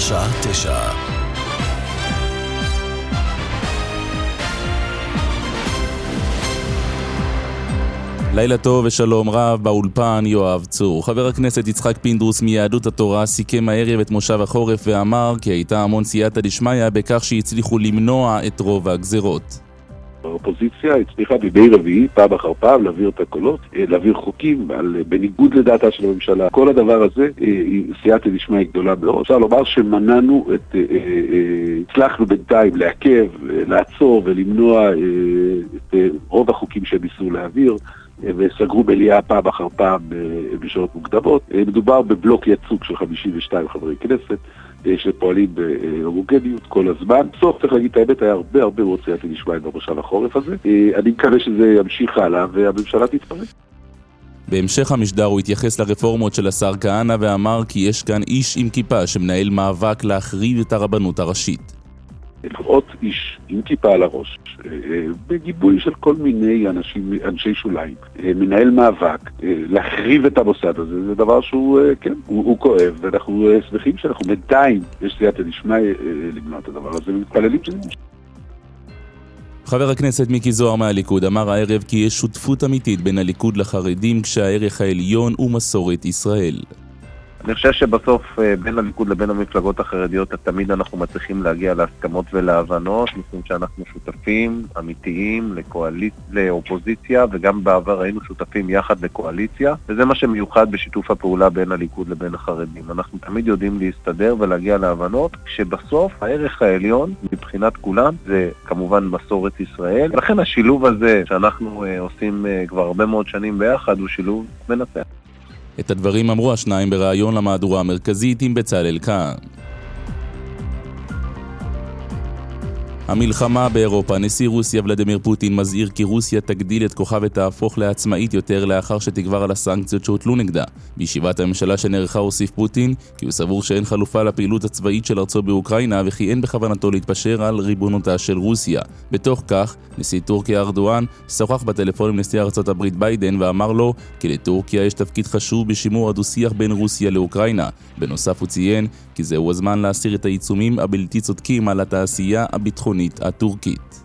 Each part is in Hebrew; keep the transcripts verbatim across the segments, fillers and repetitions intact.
השעה תשע. לילה טוב ושלום רב, באולפן יואב צור. חבר הכנסת יצחק פינדרוס מיהדות התורה סיכם הערב את מושב החורף ואמר כי הייתה המון סייעתא דשמיא בכך שהצליחו למנוע את רוב הגזרות. האופוזיציה הצליחה בימי רביעי פעם אחר פעם להעביר את הקולות, להעביר חוקים על, בניגוד לדעתה של הממשלה. כל הדבר הזה היא סייעתא דשמיא גדולה מאוד. אפשר לומר שמנענו את, הצלחנו בינתיים לעכב, לעצור ולמנוע את רוב החוקים שהם ניסו להעביר, וסגרו מליאה פעם אחר פעם בשעות מוקדמות. מדובר בבלוק יצוג של חמישים ושתיים חברי כנסת שפועלים בהומוגניות כל הזמן. בסוף צריך להגיד את האמת, היה הרבה הרבה מאוד סייעתא דשמיא במושב החורף הזה. אני מקווה שזה ימשיך הלאה והממשלה תתפרק. בהמשך המשדר הוא התייחס לרפורמות של השר כהנא ואמר כי יש כאן איש עם כיפה שמנהל מאבק להחריב את הרבנות הראשית. לראות איש עם כיפה על הראש, בגיבוי של כל מיני אנשים, אנשי שוליים, מנהל מאבק, להחריב את המוסד הזה, זה דבר שהוא, כן, הוא, הוא כואב, ואנחנו שמחים שאנחנו בינתיים, יש סייעתא דשמיא למנוע את הדבר הזה, ומתפללים שזה. חבר הכנסת מיקי זוהר מהליכוד אמר הערב כי יש שותפות אמיתית בין הליכוד לחרדים כשהערך העליון הוא מסורת ישראל. אני חושב שבסוף בין הליכוד לבין המפלגות החרדיות תמיד אנחנו מצליחים להגיע להסכמות ולהבנות, משום שאנחנו שותפים אמיתיים לקואליצ... לאופוזיציה, וגם בעבר היינו שותפים יחד לקואליציה, וזה מה שמיוחד בשיתוף הפעולה בין הליכוד לבין החרדים. אנחנו תמיד יודעים להסתדר ולהגיע להבנות, כשבסוף הערך העליון מבחינת כולם זה כמובן מסורת ישראל, ולכן השילוב הזה שאנחנו עושים כבר הרבה מאוד שנים ביחד הוא שילוב מנצח. את הדברים אמרו השניים בראיון למהדורה המרכזית עם בצלאל כהן. המלחמה באירופה. נשיא רוסיה ולדימיר פוטין מזהיר כי רוסיה תגדיל את כוחה ותהפוך לעצמאית יותר לאחר שתגבר על הסנקציות שהוטלו נגדה. בישיבת הממשלה שנערכה הוסיף פוטין כי הוא סבור שאין חלופה לפעילות הצבאית של ארצו באוקראינה וכי אין בכוונתו להתפשר על ריבונותה של רוסיה. בתוך כך, נשיא טורקיה ארדואן שוחח בטלפון עם נשיא ארצות הברית ביידן ואמר לו כי לטורקיה יש תפקיד חשוב בשימור הדו-שיח בין רוסיה לאוקראינה. בנוסף הוא ציין כי זהו הזמן להסיר את העיצומים הבלתי צודקים על התעשייה הביטחונית הטורקית.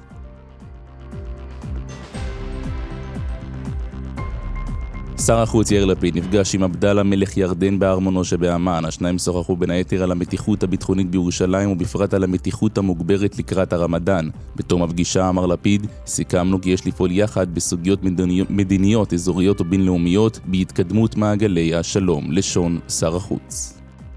שר החוץ יאיר לפיד נפגש עם עבדאללה מלך ירדן בארמונו שבאמן. השניים שוחחו בין היתר על המתיחות הביטחונית בירושלים ובפרט על המתיחות המוגברת לקראת הרמדאן. בתום הפגישה אמר לפיד, סיכמנו כי יש לפעול יחד בסוגיות מדיניות, אזוריות או בינלאומיות בהתקדמות מעגלי השלום, לשון שר החוץ.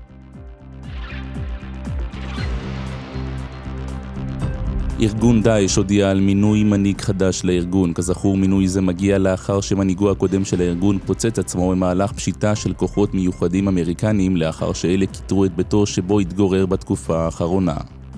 ארגון דאעש הודיע על מינוי מנהיג חדש לארגון. כזכור, מינוי זה מגיע לאחר שמנהיגו הקודם של הארגון פוצץ עצמו במהלך פשיטה של כוחות מיוחדים אמריקניים לאחר שאלה כיתרו את ביתו שבו התגורר בתקופה האחרונה.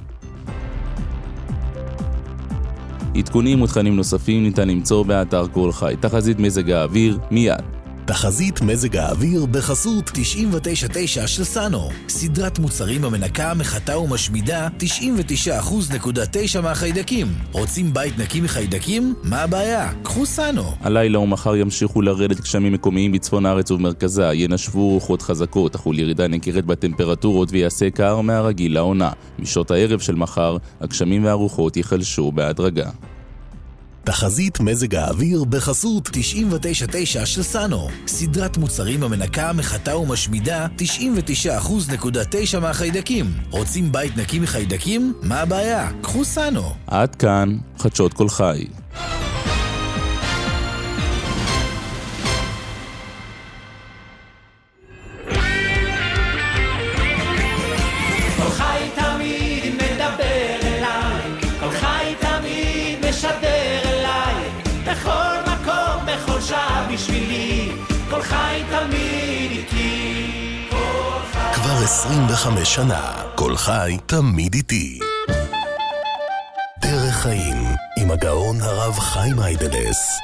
עדכונים ותכנים נוספים ניתן למצוא באתר כל חי. תחזית מזג האוויר מיד. תחזית מזג האוויר בחסות תשעים ותשע נקודה תשע של סאנו. סדרת מוצרים המנקה, מחתה ומשמידה תשעים ותשע נקודה תשע מהחיידקים. רוצים בית נקי מחיידקים? מה הבעיה? קחו סאנו. הלילה ומחר ימשיכו לרדת גשמים מקומיים בצפון הארץ ובמרכזה. ינשבו רוחות חזקות, תחול ירידה ניכרת בטמפרטורות ויעשה קר מהרגיל לעונה. משעות הערב של מחר, הגשמים והרוחות יחלשו בהדרגה. תחזית מזג האוויר בחסות תשעים ותשע נקודה תשע של סאנו. סדרת מוצרים המנקה, מחתה ומשמידה תשעים ותשע נקודה תשע מהחיידקים. רוצים בית נקי מחיידקים? מה הבעיה? קחו סאנו. עד כאן חדשות כל חי. כל חי תמיד מדבר אליי, כל חי תמיד משדר אליי, בכל מקום, בכל שעה בשבילי, כל חי תמיד איתי. כבר עשרים וחמש שנה, כל חי תמיד איתי. דרך חיים עם הגאון הרב חיים היידלס.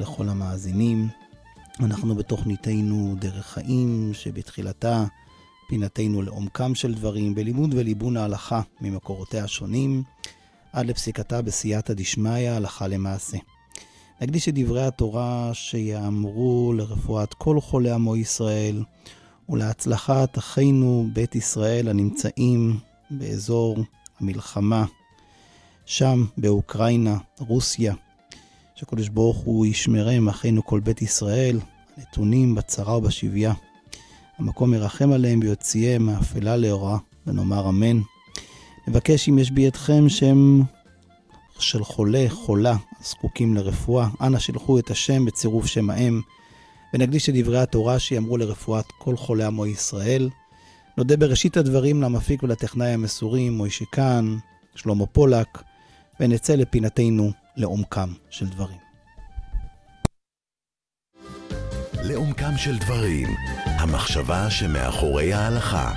לכל המאזינים. אנחנו בתוכניתנו דרך חיים, שבתחילתה פינתנו לעומקם של דברים, בלימוד וליבון ההלכה ממקורותיה השונים, עד לפסיקתה בסייעתא דשמיא, הלכה למעשה. נקדיש את דברי התורה שיאמרו לרפואת כל חולי עמו ישראל, ולהצלחת אחינו בית ישראל הנמצאים באזור המלחמה, שם באוקראינה, רוסיה, שקדוש ברוך הוא ישמרם אחינו כל בית ישראל, הנתונים בצרה ובשביה. המקום ירחם עליהם ויוציאם מאפלה לאורה, ונאמר אמן. נבקש אם יש בידכם שם של חולה, חולה, זקוקים לרפואה, אנא שלחו את השם בצירוף שם האם, ונקדיש את דברי התורה שיאמרו לרפואת כל חולי עמו ישראל. נודה בראשית הדברים למפיק ולטכנאי המסורים, מוישה קאן, שלמה פולק, ונצא לפינתנו לעומקם של דברים. לעומקם של דברים, המחשבה שמאחורי ההלכה.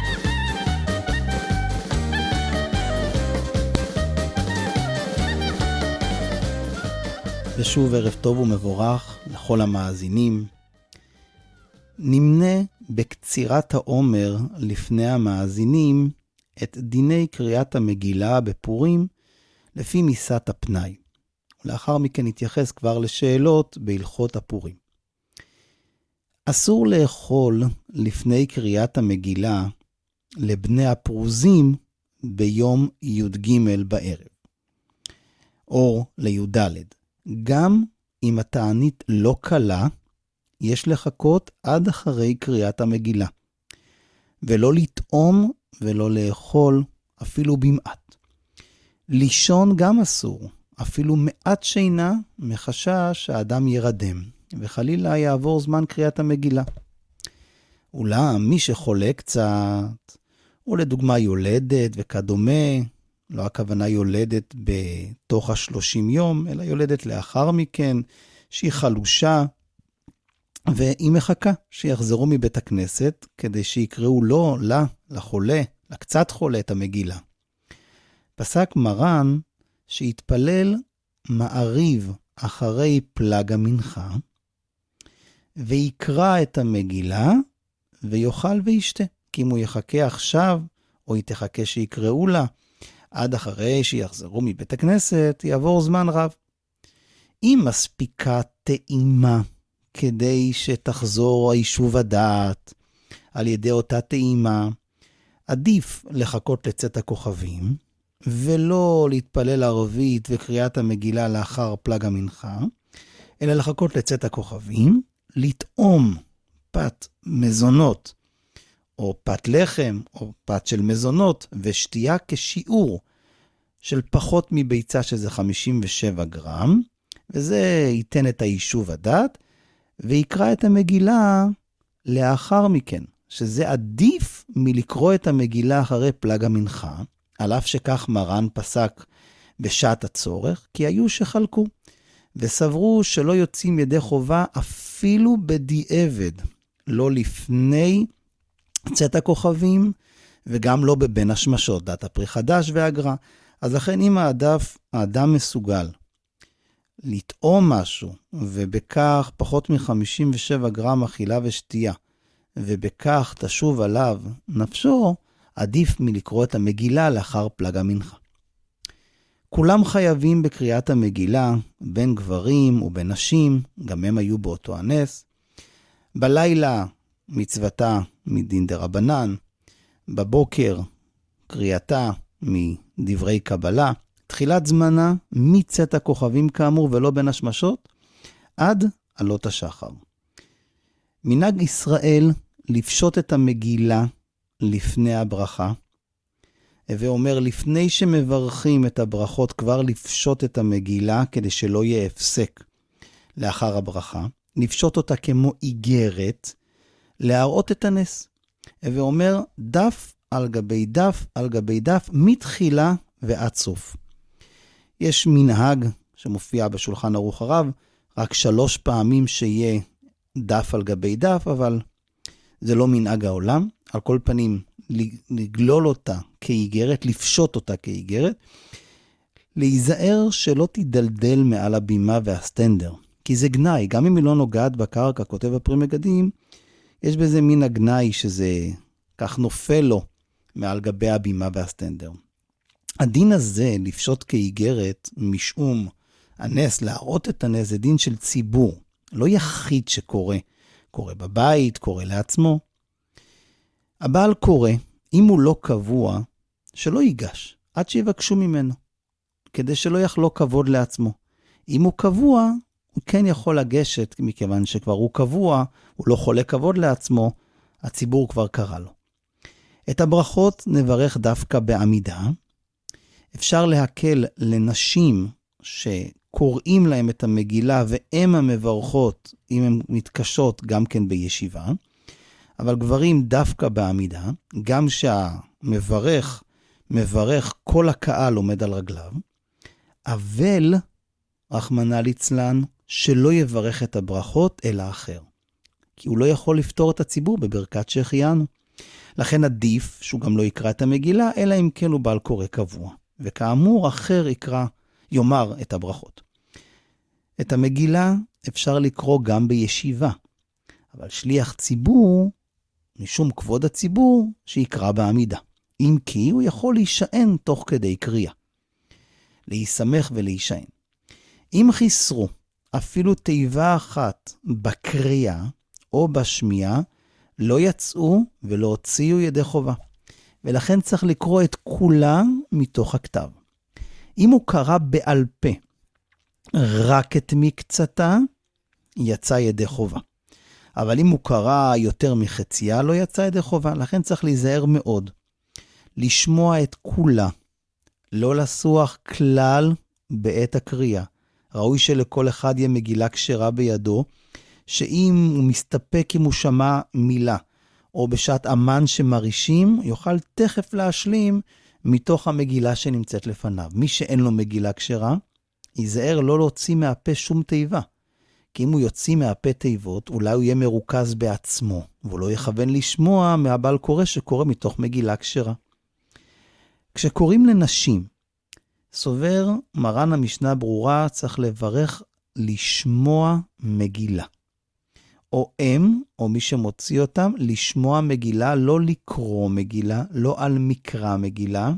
ושוב ערב טוב ומבורך לכל המאזינים. נמנה בקצירת העומר לפני המאזינים את דיני קריאת המגילה בפורים לפי מיסת הפנאי. ולאחר מכן נתייחס כבר לשאלות בהלכות הפורים. אסור לאכול לפני קריאת המגילה לבני הפרוזים ביום י"ג בערב, או לי"ד. גם אם התענית לא קלה, יש לחכות עד אחרי קריאת המגילה, ולא לטעום ולא לאכול אפילו במעט. לישון גם אסור, אפילו מעט שינה, מחשש שהאדם ירדם, וחלילה יעבור זמן קריאת המגילה. אולם מי שחולה קצת, או לדוגמה יולדת וכדומה, לא הכוונה יולדת בתוך השלושים יום, אלא יולדת לאחר מכן, שהיא חלושה, והיא מחכה שיחזרו מבית הכנסת, כדי שיקראו לו, לה, לחולה, לקצת חולה את המגילה. פסק מרן שהתפלל מעריב אחרי פלג המנחה, ויקרא את המגילה, ויאכל וישתה. כי אם הוא יחכה עכשיו, או היא תחכה שיקראו לה, עד אחרי שיחזרו מבית הכנסת, יעבור זמן רב. אם מספיקה טעימה, כדי שתחזור היישוב הדעת, על ידי אותה טעימה, עדיף לחכות לצאת הכוכבים, ולא להתפלל ערבית וקריאת המגילה לאחר פלג המנחה, אלא לחכות לצאת הכוכבים, לטעום פת מזונות, או פת לחם, או פת של מזונות, ושתייה כשיעור של פחות מביצה, שזה חמישים ושבע גרם, וזה ייתן את היישוב הדת, ויקרא את המגילה לאחר מכן, שזה עדיף מלקרוא את המגילה אחרי פלג המנחה, על אף שכך מרן פסק בשעת הצורך, כי היו שחלקו, וסברו שלא יוצאים ידי חובה אפילו בדיעבד, לא לפני צאת הכוכבים, וגם לא בבין השמשות, דת הפרי חדש והגר"א. אז לכן אם האדף, האדם מסוגל לטעום משהו, ובכך פחות מ-חמישים ושבע גרם אכילה ושתייה, ובכך תשוב עליו נפשו, עדיף מלקרוא את המגילה לאחר פלג המנחה. כולם חייבים בקריאת המגילה, בין גברים ובין נשים, גם הם היו באותו הנס. בלילה מצוותה מדין דרבנן, בבוקר קריאתה מדברי קבלה, תחילת זמנה מצאת הכוכבים כאמור ולא בין השמשות, עד עלות השחר. מנהג ישראל לפשוט את המגילה לפני הברכה, ואומר לפני שמברכים את הברכות כבר לפשוט את המגילה כדי שלא יהיה הפסק לאחר הברכה, לפשוט אותה כמו איגרת, להראות את הנס. ואומר דף על גבי דף על גבי דף מתחילה ועד סוף. יש מנהג שמופיע בשולחן ערוך הרב, רק שלוש פעמים שיהיה דף על גבי דף, אבל זה לא מנהג העולם. על כל פנים, לגלול אותה כאיגרת, לפשוט אותה כאיגרת, להיזהר שלא תדלדל מעל הבימה והסטנדר, כי זה גנאי, גם אם היא לא נוגעת בקרקע, כותב הפרי מגדים, יש בזה מין הגנאי שזה כך נופל לו מעל גבי הבימה והסטנדר. הדין הזה, לפשוט כאיגרת משום הנס, להראות את הנס, זה דין של ציבור, לא יחיד שקורה, קורה בבית, קורה לעצמו. הבעל קורא, אם הוא לא קבוע, שלא ייגש, עד שיבקשו ממנו, כדי שלא יחלוק כבוד לעצמו. אם הוא קבוע, הוא כן יכול לגשת, מכיוון שכבר הוא קבוע, הוא לא חולק כבוד לעצמו, הציבור כבר קרא לו. את הברכות נברך דווקא בעמידה. אפשר להקל לנשים שקוראים להם את המגילה, והן המברכות, אם הן מתקשות, גם כן בישיבה. אבל גברים דווקא בעמידה, גם שהמברך, מברך כל הקהל עומד על רגליו, אבל רחמנא ליצלן שלא יברך את הברכות אלא אחר. כי הוא לא יכול לפתור את הציבור בברכת שהחיינו. לכן עדיף שהוא גם לא יקרא את המגילה, אלא אם כן הוא בעל קורא קבוע. וכאמור, אחר יקרא, יאמר את הברכות. את המגילה אפשר לקרוא גם בישיבה. אבל שליח ציבור, משום כבוד הציבור, שיקרא בעמידה. אם כי הוא יכול להישען תוך כדי קריאה. להיסמך ולהישען. אם חיסרו אפילו תיבה אחת בקריאה או בשמיעה, לא יצאו ולא הוציאו ידי חובה. ולכן צריך לקרוא את כולם מתוך הכתב. אם הוא קרא בעל פה רק את מקצתה, יצא ידי חובה. אבל אם הוא קרא יותר מחצייה, לא יצא ידי חובה. לכן צריך להיזהר מאוד. לשמוע את כולה. לא לסוח כלל בעת הקריאה. ראוי שלכל אחד יהיה מגילה כשרה בידו, שאם הוא מסתפק אם הוא שמע מילה, או בשעת אמן שמרישים, יוכל תכף להשלים מתוך המגילה שנמצאת לפניו. מי שאין לו מגילה כשרה, ייזהר לא להוציא מהפה שום תיבה. כי אם הוא יוציא מהפה תיבות, אולי הוא יהיה מרוכז בעצמו, והוא לא יכוון לשמוע מהבעל קורא שקורא מתוך מגילה כשרה. כשקוראים לנשים, סובר מרן המשנה ברורה, צריך לברך לשמוע מגילה. או אם, או מי שמוציא אותם, לשמוע מגילה, לא לקרוא מגילה, לא על מקרא מגילה.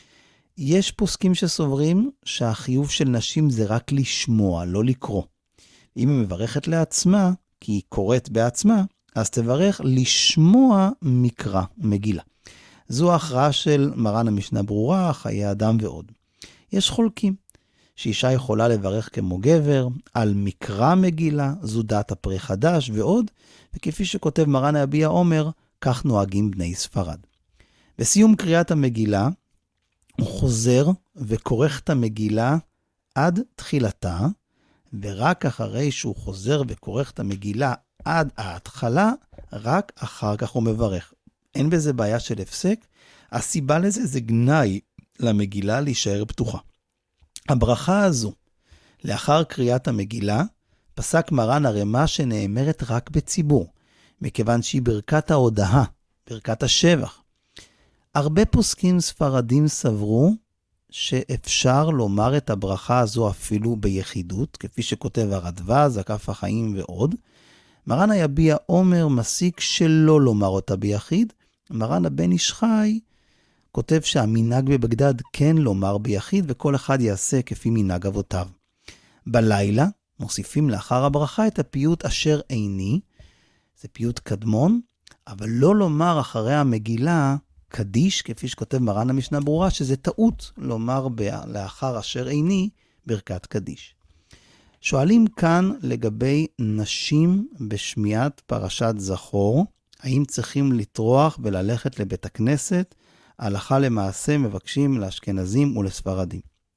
יש פוסקים שסוברים שהחיוב של נשים זה רק לשמוע, לא לקרוא. אם היא מברכת לעצמה, כי היא קוראת בעצמה, אז תברך לשמוע מקרא מגילה. זו ההכרעה של מרן המשנה ברורה, חיי אדם ועוד. יש חולקים שאישה יכולה לברך כמו גבר, על מקרא מגילה, זו דת הפרי חדש ועוד, וכפי שכותב מרן הביע עומר, כך נוהגים בני ספרד. בסיום קריאת המגילה, הוא חוזר וכורך את המגילה עד תחילתה, ורק אחרי שהוא חוזר וכורך את המגילה עד ההתחלה, רק אחר כך הוא מברך. אין בזה בעיה של הפסק, הסיבה לזה זה גנאי למגילה להישאר פתוחה. הברכה הזו, לאחר קריאת המגילה, פסק מרן הרמה שנאמרת רק בציבור, מכיוון שהיא ברכת ההודעה, ברכת השבח. הרבה פוסקים ספרדים סברו שאפשר לומר את הברכה הזו אפילו ביחידות, כפי שכותב הרדב"ז, זקף החיים ועוד. מרן היביע עומר מסיק שלא לומר אותה ביחיד. מרן הבן איש חי כותב שהמנהג בבגדד כן לומר ביחיד, וכל אחד יעשה כפי מנהג אבותיו. בלילה מוסיפים לאחר הברכה את הפיוט אשר איני, זה פיוט קדמון, אבל לא לומר אחרי המגילה קדיש, כפי שכותב מרן המשנה ברורה, שזה טעות לומר ב- לאחר אשר איני ברכת קדיש. שואלים כאן לגבי נשים בשמיעת פרשת זכור, האם צריכים לטרוח וללכת לבית הכנסת, הלכה למעשה מבקשים לאשכנזים ולספרדים.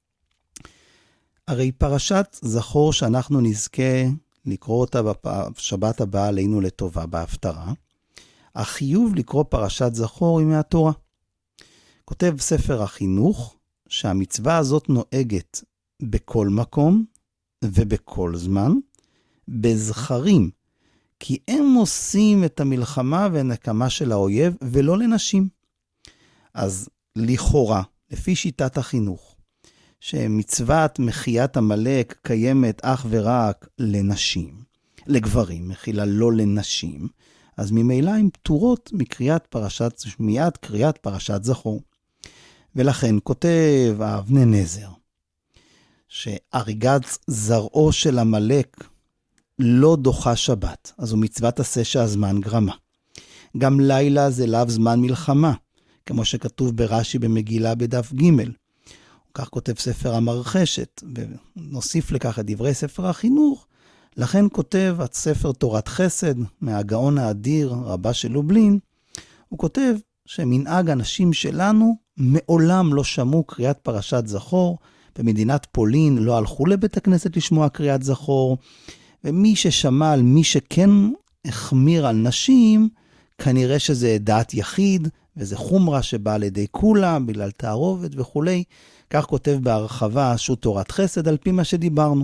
הרי פרשת זכור שאנחנו נזכה לקרוא אותה בשבת הבאה עלינו לטובה בהפטרה, החיוב לקרוא פרשת זכור היא מהתורה. כותב ספר החינוך שהמצווה הזאת נוהגת בכל מקום ובכל זמן, בזכרים, כי הם עושים את המלחמה והנקמה של האויב ולא לנשים. אז לכאורה, לפי שיטת החינוך, שמצוות מחיית המלאק קיימת אך ורק לנשים, לגברים, מחילה לא לנשים, אז ממילא הן פטורות מקריאת פרשת, מיד קריאת פרשת זכור. ולכן כותב אבני נזר, שהריגת זרעו של המלאק לא דוחה שבת, אז הוא מצוות עשה שהזמן גרמה. גם לילה זה לאו זמן מלחמה, כמו שכתוב ברש"י במגילה בדף ג'. כך כותב ספר המרחשת, ונוסיף לכך את דברי ספר החינוך, לכן כותב את ספר תורת חסד, מהגאון האדיר רבה של לובלין, הוא כותב שמנהג הנשים שלנו מעולם לא שמעו קריאת פרשת זכור, במדינת פולין לא הלכו לבית הכנסת לשמוע קריאת זכור, ומי ששמע על מי שכן החמיר על נשים, כנראה שזה דעת יחיד, וזה חומרה שבאה לידי כולם, בגלל תערובת וכולי, כך כותב בהרחבה שו"ת תורת חסד על פי מה שדיברנו.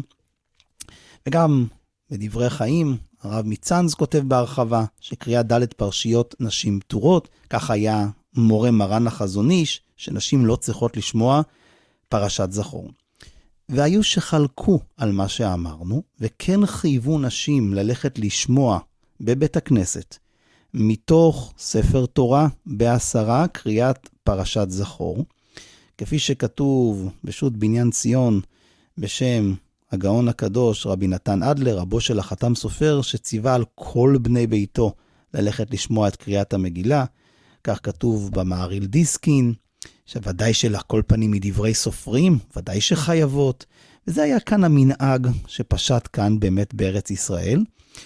וגם בדברי חיים, הרב מצאנז כותב בהרחבה, שקריאת ד' פרשיות נשים פטורות, כך היה מורה מרן החזון איש, שנשים לא צריכות לשמוע פרשת זכור. והיו שחלקו על מה שאמרנו, וכן חייבו נשים ללכת לשמוע בבית הכנסת, מתוך ספר תורה בעשרה קריאת פרשת זכור, כפי שכתוב בשו"ת בניין ציון בשם הגאון הקדוש רבי נתן אדלר, רבו של החתם סופר, שציווה על כל בני ביתו ללכת לשמוע את קריאת המגילה, כך כתוב במעריל דיסקין, שוודאי שלכל פנים מדברי סופרים, ודאי שחייבות, וזה היה כאן המנהג שפשט כאן באמת בארץ ישראל,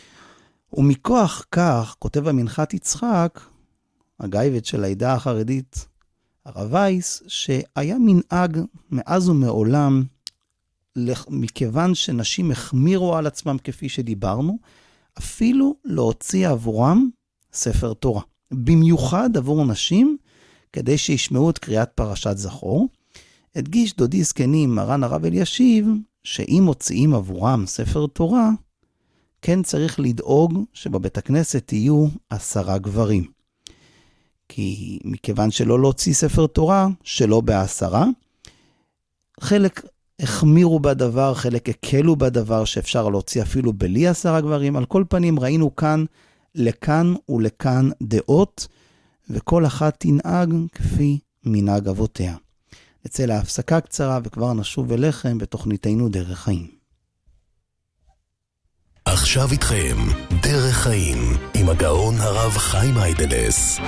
ומכוח כך כותב המנחת יצחק, הגאיבד של העדה החרדית, הרב וייס, שהיה מנהג מאז ומעולם, מכיוון שנשים החמירו על עצמם כפי שדיברנו, אפילו להוציא עבורם ספר תורה. במיוחד עבור נשים, כדי שישמעו את קריאת פרשת זכור. הדגיש דודי זקנים מרן הרב אלישיב, שאם מוציאים עבורם ספר תורה, כן צריך לדאוג שבבית הכנסת יהיו עשרה גברים. כי מכיוון שלא להוציא ספר תורה, שלא בעשרה, חלק החמירו בדבר, חלק הקלו בדבר שאפשר להוציא אפילו בלי עשרה גברים. על כל פנים ראינו כאן לכאן ולכאן דעות, וכל אחת תנהג כפי מנהג אבותיה. נצא להפסקה קצרה וכבר נשוב אליכם בתוכניתנו דרך חיים. עכשיו איתכם דרך חיים עם הגאון הרב חיים היידלס.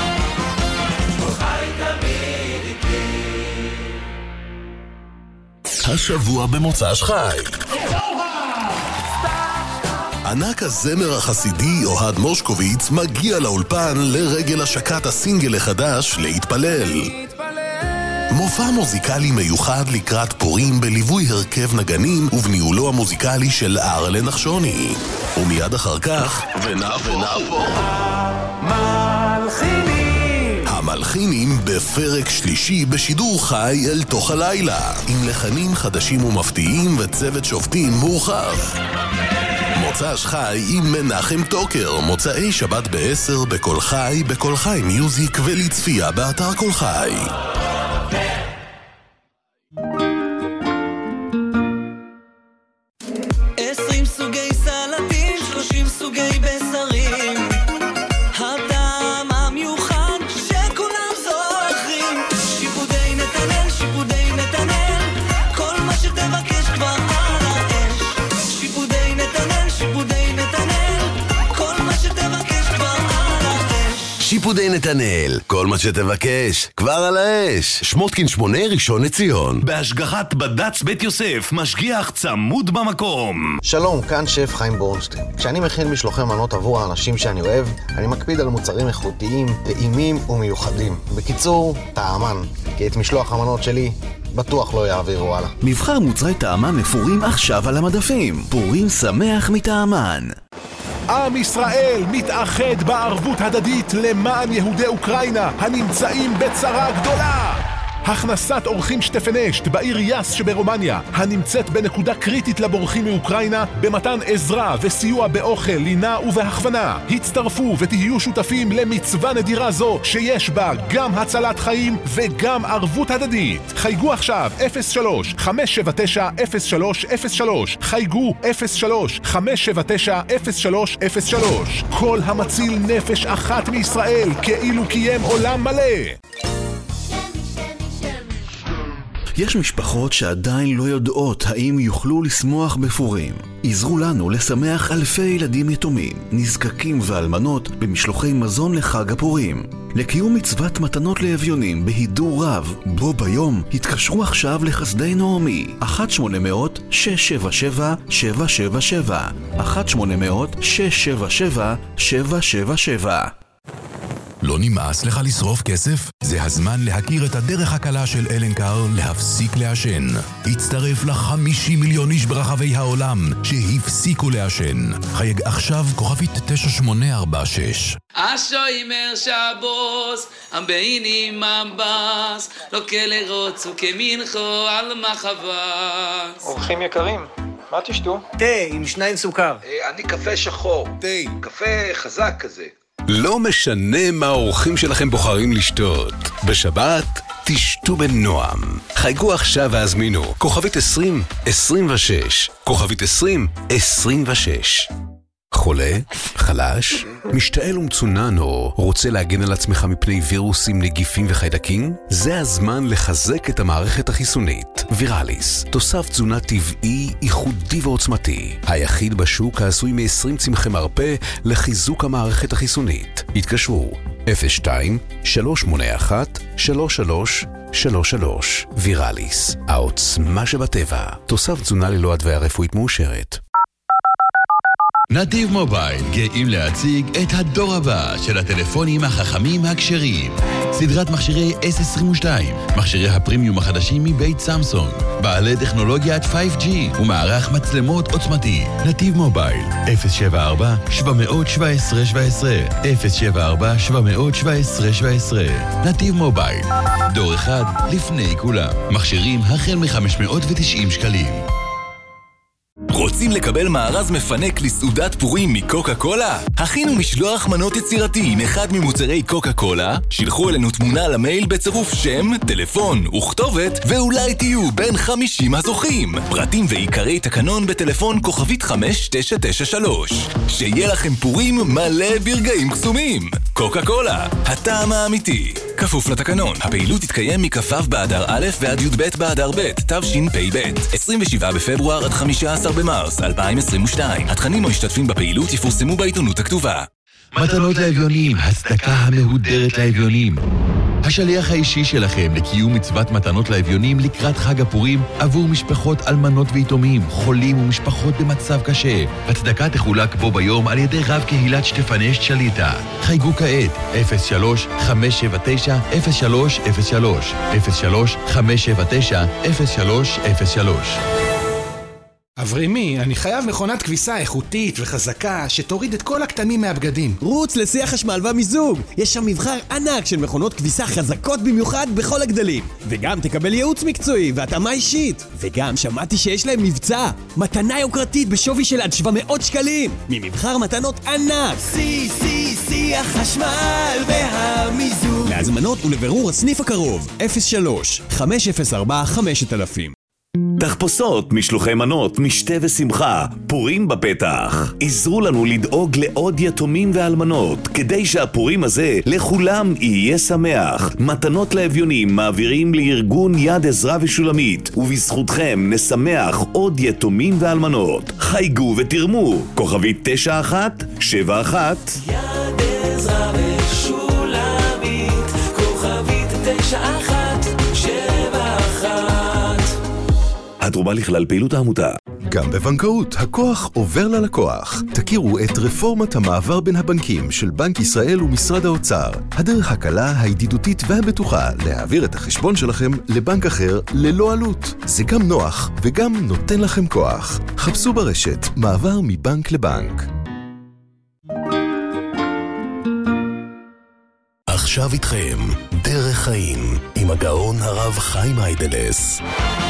השבוע במוצ"ש חי. ענק הזמר החסידי אוהד מושקוביץ מגיע לאולפן לרגל השקת הסינגל החדש להתפלל. מופע מוזיקלי מיוחד לקראת פורים בליווי הרכב נגנים ובניהולו המוזיקלי של ארלה נחשוני. ומיד אחר כך ונעבור המלחינים המלחינים בפרק שלישי בשידור חי אל תוך הלילה, עם לחנים חדשים ומפתיעים וצוות שופטים מורחב. מוצ"ש חי עם מנחם טוקר, מוצאי שבת בעשר בכל חי, בכל חי מיוזיק ולצפייה באתר כל חי. עשרים סוגי סלטים, שלושים סוגי בשרים, הטעם המיוחד שכולם זוכרים. שיפודי נתנאל, שיפודי נתנאל, כל מה שתבקש כבר על האש. שיפודי נתנאל, שיפודי נתנאל, כל מה שתבקש כבר על האש. שיפודי נתנאל, כל מה שתבקש כבר על האש. שמוטקין שמונה, ראשון לציון, בהשגחת בד"ץ בית יוסף, משגיח צמוד במקום. שלום, כאן שף חיים בורנשטיין. כשאני מכין משלוחי מנות עבור האנשים שאני אוהב, אני מקפיד על מוצרים איכותיים, טעימים ומיוחדים. בקיצור, טעמן, כי את משלוח המנות שלי בטוח לא יעבירו הלאה. מבחר מוצרי טעמן לפורים עכשיו על המדפים. פורים שמח מטעמן. עם ישראל מתאחד בערבות הדדית למען יהודי אוקראינה הנמצאים בצרה גדולה. הכנסת אורחים שטפנשט בעיר יאס שברומניה, הנמצאת בנקודה קריטית לבורחים מאוקראינה, במתן עזרה וסיוע באוכל, לינה ובהכוונה. הצטרפו ותהיו שותפים למצווה נדירה זו, שיש בה גם הצלת חיים וגם ערבות הדדית. חייגו עכשיו אפס שלוש חמש שבע תשע אפס שלוש אפס שלוש, חייגו אפס שלוש חמש שבע תשע אפס שלוש אפס שלוש. כל המציל נפש אחת מישראל כאילו קיים עולם מלא. יש משפחות שעדיין לא יודעות האם יוכלו לשמוח בפורים. עזרו לנו לשמח אלפי ילדים יתומים, נזקקים ואלמנות במשלוחי מזון לחג הפורים. לקיום מצוות מתנות לאביונים בהידור רב, בו ביום התקשרו עכשיו לחסדי נעמי, אחת שמונה אפס אפס שש שבע שבע שבע שבע שבע, אחת שמונה אפס אפס שש שבע שבע שבע שבע שבע. לא נמאס לך לשרוף כסף? זה הזמן להכיר את הדרך הקלה של אלנקר להפסיק לעשן. הצטרף ל-חמישים מיליון איש ברחבי העולם שהפסיקו לעשן. חייג עכשיו כוכבית תשע שמונה ארבע שש. השוימר שבוס, המביינים מבס, לא כלרוץ וכמנחו על מחבס. אורחים יקרים, מה תשתו? תה עם שניים סוכר. אני קפה שחור. תה. קפה חזק כזה. לא משנה מה האורחים שלכם בוחרים לשתות. בשבת תשתו בנועם. חייגו עכשיו והזמינו כוכבית עשרים עשרים ושש, כוכבית עשרים עשרים ושש. חולה? חלש? משתעל ומצונן או רוצה להגן על עצמך מפני וירוסים, נגיפים וחיידקים? זה הזמן לחזק את המערכת החיסונית. ויראליס, תוסף תזונה טבעי, ייחודי ועוצמתי. היחיד בשוק העשוי מ-עשרים צמחי מרפא לחיזוק המערכת החיסונית. התקשרו אפס שתיים שלוש שמונה אחת שלוש שלוש שלוש שלוש. ויראליס, העוצמה שבטבע. תוסף תזונה ללא התוויה רפואית מאושרת. נתיב מובייל גאים להציג את הדור הבא של הטלפונים החכמים הכשרים. סדרת מכשירי אס עשרים ושתיים, מכשירי הפרימיום החדשים מבית סמסונג, בעלי טכנולוגיית פייב ג'י ומערך מצלמות עוצמתי. נתיב מובייל, אפס שבע ארבע שבע שבע עשרה שבע עשרה, אפס שבע ארבע שבע שבע עשרה שבע עשרה. נתיב מובייל, דור אחד לפני כולם. מכשירים החל מ-חמש מאות ותשעים שקלים. רוצים לקבל מארז מפנק לסעודת פורים מקוקה קולה? הכינו משלוח מנות יצירתי עם אחד ממוצרי קוקה קולה, שילחו אלינו תמונה למייל בצירוף שם, טלפון וכתובת, ואולי תהיו בין חמישים הזוכים. פרטים ועיקרי תקנון בטלפון כוכבית חמש תשע תשע שלוש. שיהיה לכם פורים מלא ברגעים קסומים. קוקה קולה, הטעם האמיתי. כפוף לתקנון. הפעילות תתקיים מכ"ו באדר א' ועד י"ב באדר ב', תשפ"ב. עשרים ושבעה בפברואר עד חמישה עשר במרס אלפיים עשרים ושתיים. התכנים המשתתפים בפעילות יפורסמו בעיתונות הכתובה. מתנות לאביונים, הצדקה המהודרת לאביונים. השליח האישי שלכם לקיום מצוות מתנות לאביונים לקראת חג הפורים עבור משפחות אלמנות ויתומים, חולים ומשפחות במצב קשה. הצדקה תחולק בו ביום על ידי רב קהילת שטפנשט שליטה. חייגו כעת אפס שלוש חמש שבע תשע אפס שלוש אפס שלוש, אפס שלוש חמש שבע תשע אפס שלוש אפס שלוש. אברימי, אני חייב מכונת כביסה איכותית וחזקה שתוריד את כל הקטנים מהבגדים. רוץ לשיח חשמל והמיזוג, יש שם מבחר ענק של מכונות כביסה חזקות במיוחד בכל הגדלים. וגם תקבל ייעוץ מקצועי והתאמה אישית. וגם שמעתי שיש להם מבצע, מתנה יוקרתית בשווי של עד שבע מאות שקלים, ממבחר מתנות ענק. סי סי שיח חשמל והמיזוג. להזמנות ולבירור הסניף הקרוב אפס שלוש חמש אפס ארבע חמש אלף. תחפושות, משלוחי מנות, משתה ושמחה, פורים בפתח. עזרו לנו לדאוג לעוד יתומים ואלמנות, כדי שהפורים הזה לכולם יהיה שמח. מתנות לאביונים מעבירים לארגון יד עזרה ושולמית, ובזכותכם נשמח עוד יתומים ואלמנות. חייגו ותרמו, כוכבית תשע אחת שבע אחת. יד עזרה ושולמית, כוכבית תשע אחת שבע אחת. התרומה לכלל פעילות העמותה. גם בבנקאות, הכוח עובר ללקוח. תכירו את רפורמת המעבר בין הבנקים של בנק ישראל ומשרד האוצר. הדרך הקלה, הידידותית והבטוחה להעביר את החשבון שלכם לבנק אחר ללא עלות. זה גם נוח וגם נותן לכם כוח. חפשו ברשת מעבר מבנק לבנק. עכשיו איתכם, דרך חיים, עם הגאון הרב חיים היידלס.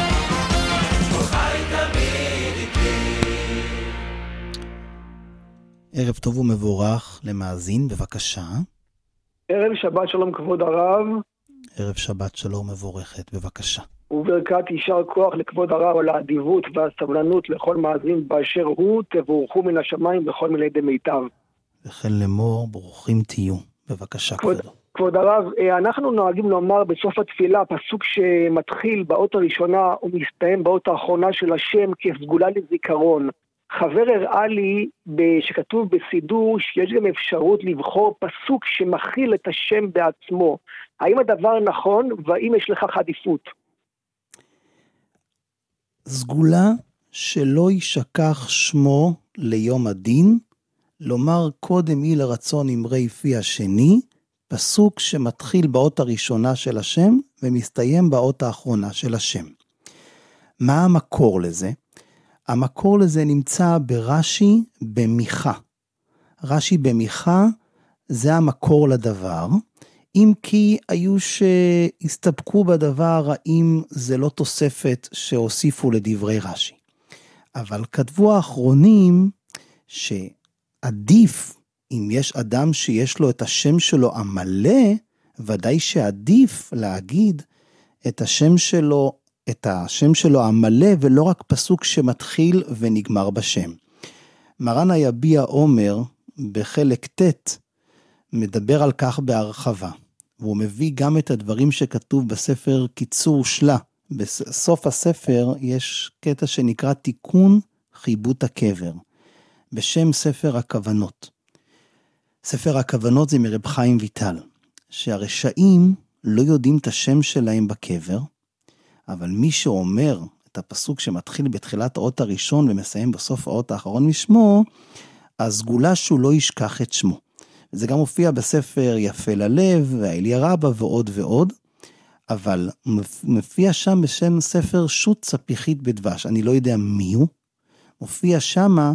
ערב טוב ומבורך למאזין, בבקשה. ערב שבת שלום כבוד הרב. ערב שבת שלום מבורכת, בבקשה. וברכת יישר כוח לכבוד הרב על האדיבות והסבלנות לכל מאזין באשר הוא, תבורכו מן השמיים בכל מיני די מיטב. וכן לאמור, ברוכים תהיו, בבקשה כבוד, כבודו. כבוד הרב, אנחנו נוהגים לומר בסוף התפילה, פסוק שמתחיל באות הראשונה ומסתיים באות האחרונה של השם כסגולה לזיכרון. חבר הראה לי שכתוב בסידור שיש גם אפשרות לבחור פסוק שמכיל את השם בעצמו. האם הדבר נכון והאם יש לכך עדיפות? סגולה שלא ישכח שמו ליום הדין, לומר קודם היא לרצון אמרי פי השני, פסוק שמתחיל באות הראשונה של השם ומסתיים באות האחרונה של השם. מה המקור לזה? המקור לזה נמצא ברש"י במיכה. רש"י במיכה זה המקור לדבר, אם כי היו שהסתפקו בדבר, האם זה לא תוספת שהוסיפו לדברי רש"י. אבל כתבו האחרונים שעדיף, אם יש אדם שיש לו את השם שלו המלא, ודאי שעדיף להגיד את השם שלו, את השם שלו המלא, ולא רק פסוק שמתחיל ונגמר בשם. מרן היביע אומר, בחלק ט', מדבר על כך בהרחבה, והוא מביא גם את הדברים שכתוב בספר קיצור שלה. בסוף הספר יש קטע שנקרא תיקון חיבוט הקבר, בשם ספר הכוונות. ספר הכוונות זה מרב חיים ויטל, שהרשעים לא יודעים את השם שלהם בקבר, אבל מי שאומר את הפסוק שמתחיל בתחילת האות הראשון ומסיים בסוף האות האחרון משמו, אז סגולה שהוא לא ישכח את שמו. זה גם מופיע בספר יפה ללב, והאליה רבה ועוד ועוד, אבל מופיע שם בשם ספר שו"ת צפיחית בדבש, אני לא יודע מי הוא, מופיע שמה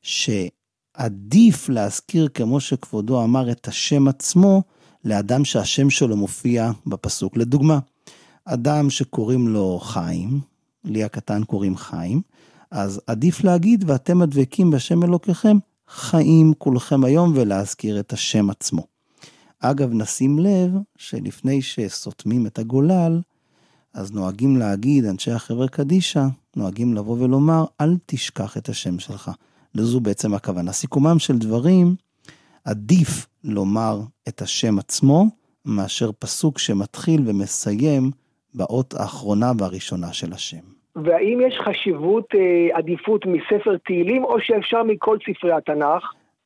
שעדיף להזכיר כמו שכבודו אמר את השם עצמו, לאדם שהשם שלו מופיע בפסוק. לדוגמה, אדם שקוראים לו חיים, לי הקטן קוראים חיים, אז עדיף להגיד ואתם הדבקים בשם אלוקיכם, חיים כולכם היום, ולהזכיר את השם עצמו. אגב, נשים לב שלפני שסותמים את הגולל, אז נוהגים להגיד, אנשי החברה קדישה, נוהגים לבוא ולומר, אל תשכח את השם שלך. לזו בעצם הכוונה. סיכומם של דברים, עדיף לומר את השם עצמו, מאשר פסוק שמתחיל ומסיים באות האחרונה והראשונה של השם. והאם יש חשיבות, אה, עדיפות מספר תהילים, או שאפשר מכל ספרי התנ"ך?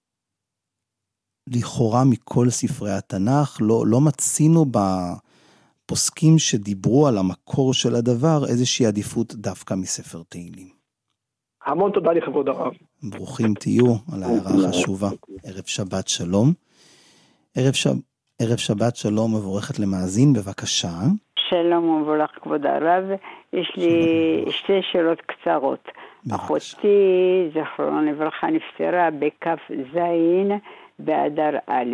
לכאורה מכל ספרי התנ"ך, לא, לא מצינו בפוסקים שדיברו על המקור של הדבר, איזושהי עדיפות דווקא מספר תהילים. המון תודה לכבוד הרב. ברוכים תהיו על ההערה החשובה. ערב שבת שלום. ערב, ש... ערב שבת שלום מבורכת למאזין, בבקשה. שלום ומבורך כבוד הרב, יש לי שתי שאלות קצרות. אחותי, זכרונה לברכה, נפטרה בכף זין באדר א',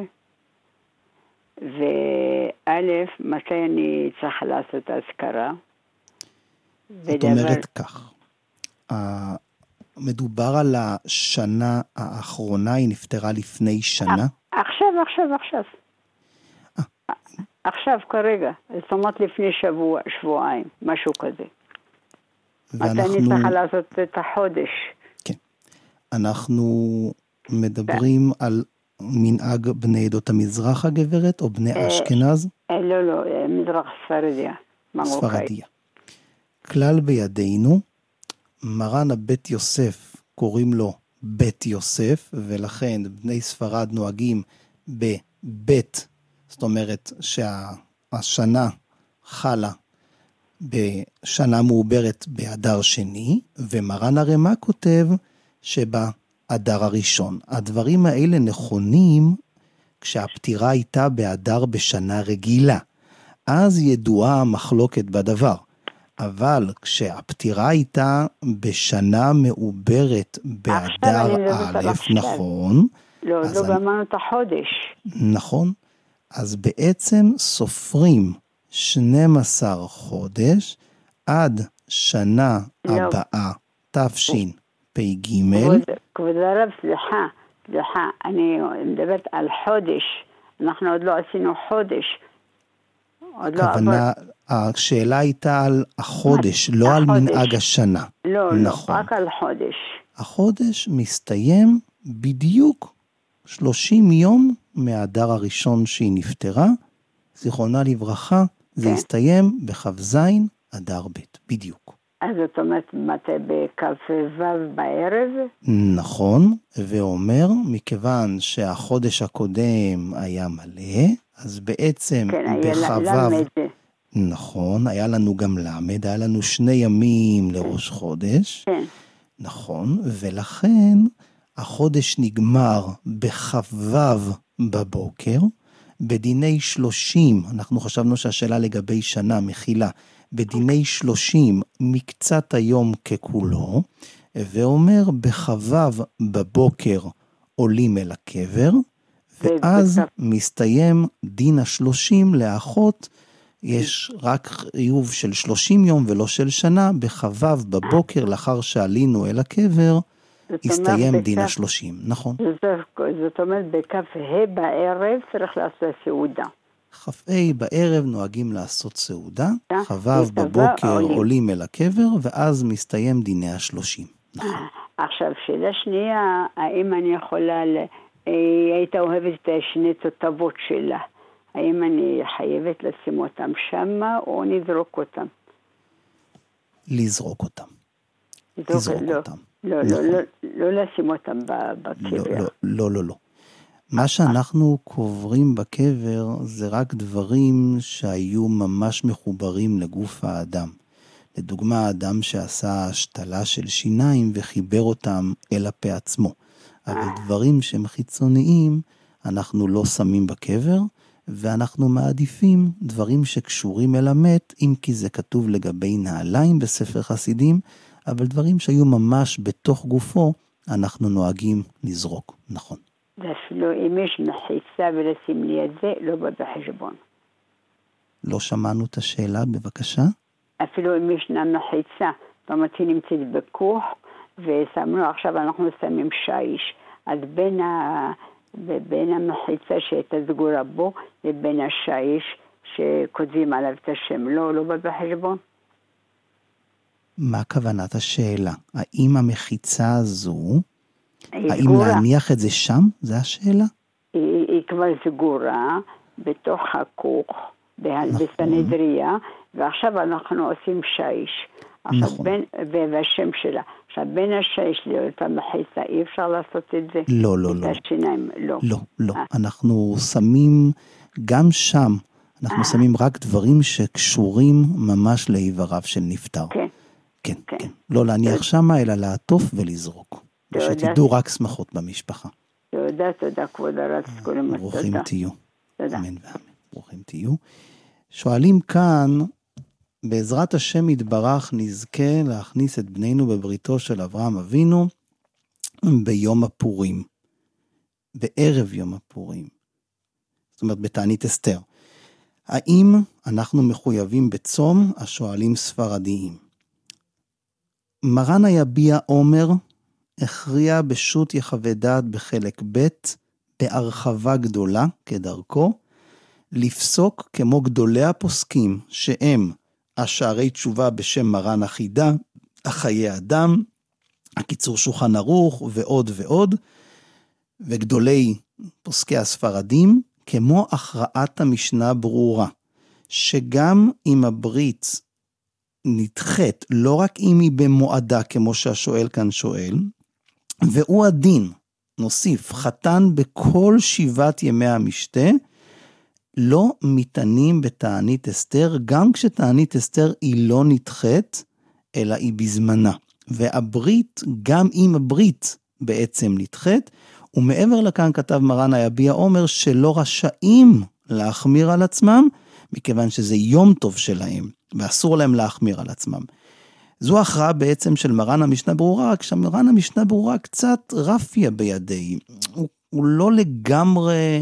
וא', מתי אני צריכה לעשות אזכרה? זאת אומרת כך, מדובר על השנה האחרונה, היא נפטרה לפני שנה? עכשיו, עכשיו, עכשיו. עכשיו כרגע, זאת אומרת לפני שבוע, שבועיים, משהו כזה. ואנחנו... מתי אני צריכה לעשות את החודש? כן. אנחנו מדברים על מנהג בני עדות המזרח הגברת, או בני אשכנז? לא, לא, מזרח ספרדיה. ספרדיה. כלל בידינו, מרן הבית יוסף קוראים לו בית יוסף, ולכן בני ספרד נוהגים בבית, זאת אומרת שהשנה חלה בשנה מעוברת באדר שני, ומרן הרמ"א כותב שבאדר הראשון. הדברים האלה נכונים כשהפטירה הייתה באדר בשנה רגילה. אז ידועה המחלוקת בדבר. אבל כשהפטירה הייתה בשנה מעוברת באדר א', נכון. לא, לא גמרנו את החודש. נכון. אז בעצם סופרים שנים עשר חודש עד שנה לא. הבאה, תשפ"ג. כבוד, כבוד הרב, סליחה, סליחה, אני מדברת על חודש. אנחנו עוד לא עשינו חודש. עוד לא הכוונה, עבר... השאלה הייתה על החודש, לא החודש. על מנהג השנה. לא, נכון. לא, רק על חודש. החודש מסתיים בדיוק שלושים יום מהאדר הראשון שהיא נפטרה, זיכרונה לברכה, זה כן. הסתיים בכ"ז אדר ב', בדיוק. אז זאת אומרת, מתי בכ"ו בערב? נכון, ואומר, מכיוון שהחודש הקודם היה מלא, אז בעצם כן, היה בכ"ו... למד. נכון, היה לנו גם למד, היה לנו שני ימים לראש חודש. כן. נכון, ולכן החודש נגמר בכ"ו בבוקר, בדיני שלושים, אנחנו חשבנו שהשאלה לגבי שנה מכילה, בדיני שלושים מקצת היום ככולו, ואומר בכ"ו בבוקר עולים אל הקבר, ואז מסתיים דין השלושים לאחות, יש רק חיוב של שלושים יום ולא של שנה, בכ"ו בבוקר לאחר שעלינו אל הקבר, הסתיים דין השלושים, נכון. זאת אומרת, בכ"ה בערב צריך לעשות סעודה. כ"ה בערב נוהגים לעשות סעודה, כ"ו בבוקר עולים אל הקבר, ואז מסתיים דיני השלושים. עכשיו, שאלה שנייה, האם אני יכולה, היא הייתה אוהבת את שני תותבות שלה, האם אני חייבת לשים אותם שמה, או נזרוק אותם? לזרוק אותם. לזרוק אותם. לא, לא, לא, לא לשים אותם בקבר. לא, לא, לא, לא. מה שאנחנו קוברים בקבר זה רק דברים שהיו ממש מחוברים לגוף האדם. לדוגמה, האדם שעשה השתלה של שיניים וחיבר אותם אל הפה עצמו. אבל דברים שהם חיצוניים אנחנו לא שמים בקבר, ואנחנו מעדיפים דברים שקשורים אל המת, אם כי זה כתוב לגבי נעליים בספר חסידים, אבל דברים שהיו ממש בתוך גופו, אנחנו נוהגים לזרוק, נכון. ואפילו אם יש מחיצה ולשים לי את זה, לא בא בחשבון. לא שמענו את השאלה, בבקשה. אפילו אם ישנה מחיצה, זאת אומרת היא נמצאת בכוך, ושמנו, עכשיו אנחנו שמים שיש, אז בין, ה... בין המחיצה שהייתה סגורה בו, לבין השיש שכותבים עליו את השם, לא, לא בא בחשבון. מה כוונת השאלה? האם המחיצה הזו, האם סגורה. להניח את זה שם? זה השאלה? היא, היא כבר סגורה בתוך הכוך, נכון. בסנהדריה, ועכשיו אנחנו עושים שיש. עכשיו נכון. בין, והשם שלה. עכשיו בין השיש להיות המחיצה, אי אפשר לעשות את זה? לא, לא, את לא. השיניים, לא. לא, לא. אנחנו שמים, גם שם, אנחנו שמים רק דברים שקשורים ממש לאיבריו של נפטר. כן. כן, כן. כן. לא להניח שמה, אלא לעטוף ולזרוק. ושתדעו רק שמחות במשפחה. תודה, תודה, כבוד הרב. ברוכים תהיו. תודה. אמן ואמן. ברוכים תהיו. שואלים כאן, בעזרת השם יתברך נזכה להכניס את בנינו בבריתו של אברהם אבינו ביום הפורים. בערב יום הפורים. זאת אומרת, בתענית אסתר. האם אנחנו מחויבים בצום? השואלים ספרדיים. מרן היביע עומר הכריע בשו"ת יחווה דעת בחלק ב' בהרחבה גדולה כדרכו, לפסוק כמו גדולי הפוסקים שהם השערי תשובה בשם מרן החידה, החיי אדם, הקיצור שולחן ערוך ועוד ועוד, וגדולי פוסקי הספרדים, כמו הכרעת המשנה ברורה, שגם אם הברית נדחית, לא רק אם היא במועדה, כמו שהשואל כאן שואל, והוא הדין, נוסיף, חתן בכל שבעת ימי המשתה, לא מתענים בתענית אסתר, גם כשתענית אסתר היא לא נדחית, אלא היא בזמנה. והברית, גם אם הברית בעצם נדחית, ומעבר לכאן כתב מרן היביע עומר, שלא רשאים להחמיר על עצמם, מכיוון שזה יום טוב שלהם, ואסור להם להחמיר על עצמם. זו הכרעה בעצם של מרן המשנה ברורה, רק שמרן המשנה ברורה קצת רפיה בידי. הוא, הוא לא לגמרי